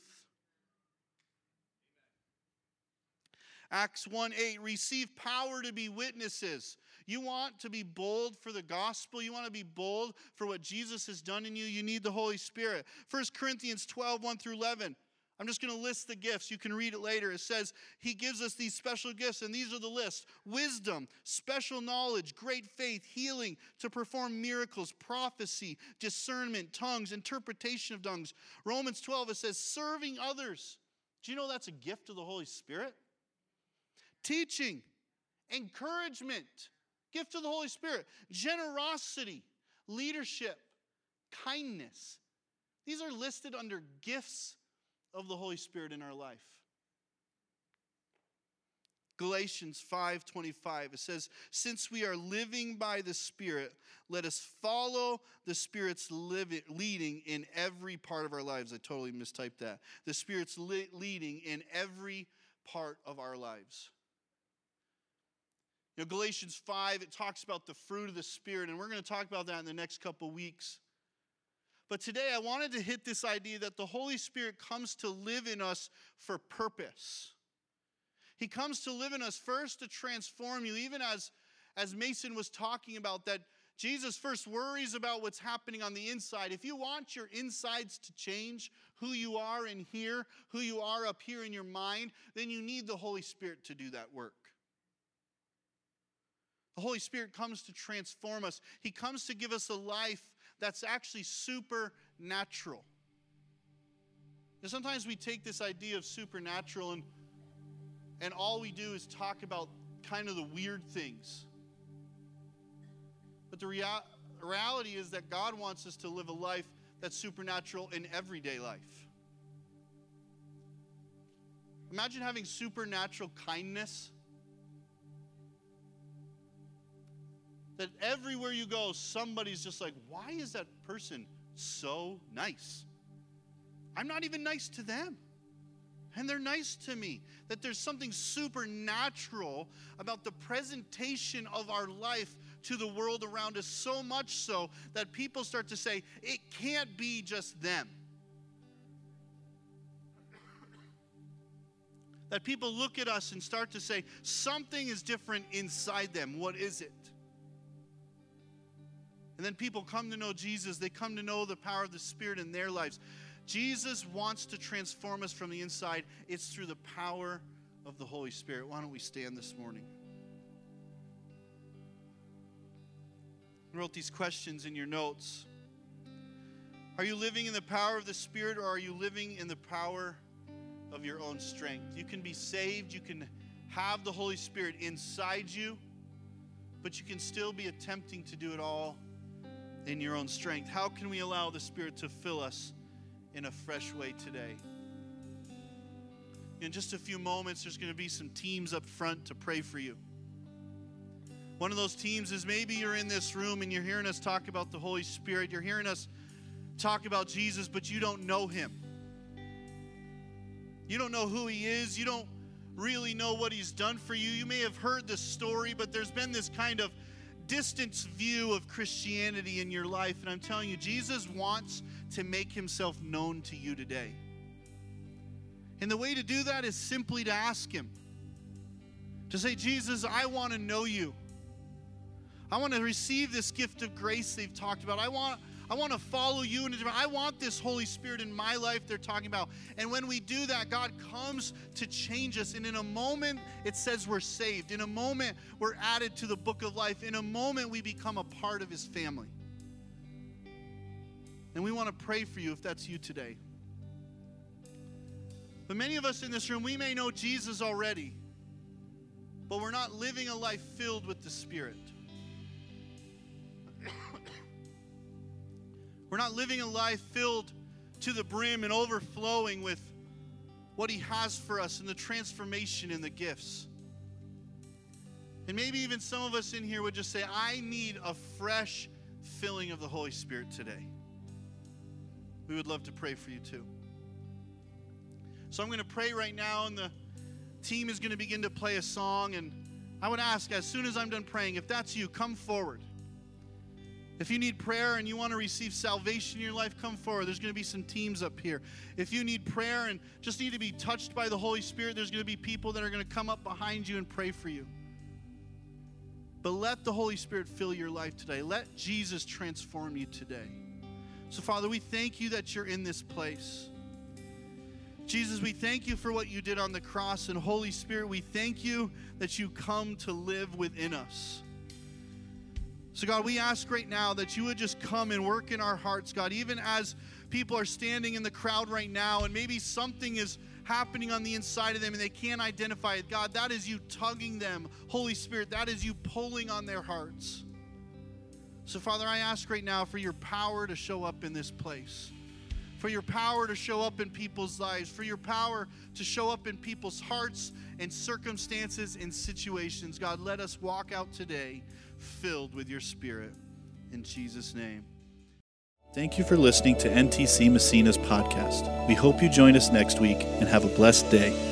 Acts one eight, receive power to be witnesses. You want to be bold for the gospel? You want to be bold for what Jesus has done in you? You need the Holy Spirit. First Corinthians twelve, one through eleven. I'm just going to list the gifts. You can read it later. It says he gives us these special gifts, and these are the list. Wisdom, special knowledge, great faith, healing, to perform miracles, prophecy, discernment, tongues, interpretation of tongues. Romans twelve, it says serving others. Do you know that's a gift of the Holy Spirit? Teaching, encouragement, gift of the Holy Spirit. Generosity, leadership, kindness. These are listed under gifts of the Holy Spirit in our life. Galatians five twenty-five, it says, since we are living by the Spirit, let us follow the Spirit's living, leading in every part of our lives. I totally mistyped that. The Spirit's li- leading in every part of our lives. You know, Galatians five, it talks about the fruit of the Spirit, and we're going to talk about that in the next couple weeks. But today I wanted to hit this idea that the Holy Spirit comes to live in us for purpose. He comes to live in us first to transform you, even as, as Mason was talking about, that Jesus first worries about what's happening on the inside. If you want your insides to change, who you are in here, who you are up here in your mind, then you need the Holy Spirit to do that work. The Holy Spirit comes to transform us. He comes to give us a life that's actually supernatural. And sometimes we take this idea of supernatural and, and all we do is talk about kind of the weird things. But the rea- reality is that God wants us to live a life that's supernatural in everyday life. Imagine having supernatural kindness. That everywhere you go, somebody's just like, why is that person so nice? I'm not even nice to them. And they're nice to me. That there's something supernatural about the presentation of our life to the world around us, so much so that people start to say, it can't be just them. That people look at us and start to say, something is different inside them. What is it? And then people come to know Jesus. They come to know the power of the Spirit in their lives. Jesus wants to transform us from the inside. It's through the power of the Holy Spirit. Why don't we stand this morning? I wrote these questions in your notes. Are you living in the power of the Spirit, or are you living in the power of your own strength? You can be saved. You can have the Holy Spirit inside you, but you can still be attempting to do it all in your own strength. How can we allow the Spirit to fill us in a fresh way today? In just a few moments, there's going to be some teams up front to pray for you. One of those teams is maybe you're in this room and you're hearing us talk about the Holy Spirit. You're hearing us talk about Jesus, but you don't know him. You don't know who he is. You don't really know what he's done for you. You may have heard this story, but there's been this kind of distance view of Christianity in your life. And I'm telling you, Jesus wants to make himself known to you today. And the way to do that is simply to ask him. To say, Jesus, I want to know you. I want to receive this gift of grace they've talked about. I want I want to follow you. And I want this Holy Spirit in my life they're talking about. And when we do that, God comes to change us. And in a moment, it says we're saved. In a moment, we're added to the book of life. In a moment, we become a part of his family. And we want to pray for you if that's you today. But many of us in this room, we may know Jesus already, but we're not living a life filled with the Spirit. We're not living a life filled to the brim and overflowing with what he has for us and the transformation and the gifts. And maybe even some of us in here would just say, I need a fresh filling of the Holy Spirit today. We would love to pray for you too. So I'm going to pray right now, and the team is going to begin to play a song. And I would ask, as soon as I'm done praying, if that's you, come forward. If you need prayer and you want to receive salvation in your life, come forward. There's going to be some teams up here. If you need prayer and just need to be touched by the Holy Spirit, there's going to be people that are going to come up behind you and pray for you. But let the Holy Spirit fill your life today. Let Jesus transform you today. So, Father, we thank you that you're in this place. Jesus, we thank you for what you did on the cross. And Holy Spirit, we thank you that you come to live within us. So, God, we ask right now that you would just come and work in our hearts, God, even as people are standing in the crowd right now and maybe something is happening on the inside of them and they can't identify it. God, that is you tugging them. Holy Spirit, that is you pulling on their hearts. So, Father, I ask right now for your power to show up in this place, for your power to show up in people's lives, for your power to show up in people's hearts and circumstances and situations. God, let us walk out today filled with your Spirit. In Jesus' name.
Thank you for listening to N T C Messina's podcast. We hope you join us next week and have a blessed day.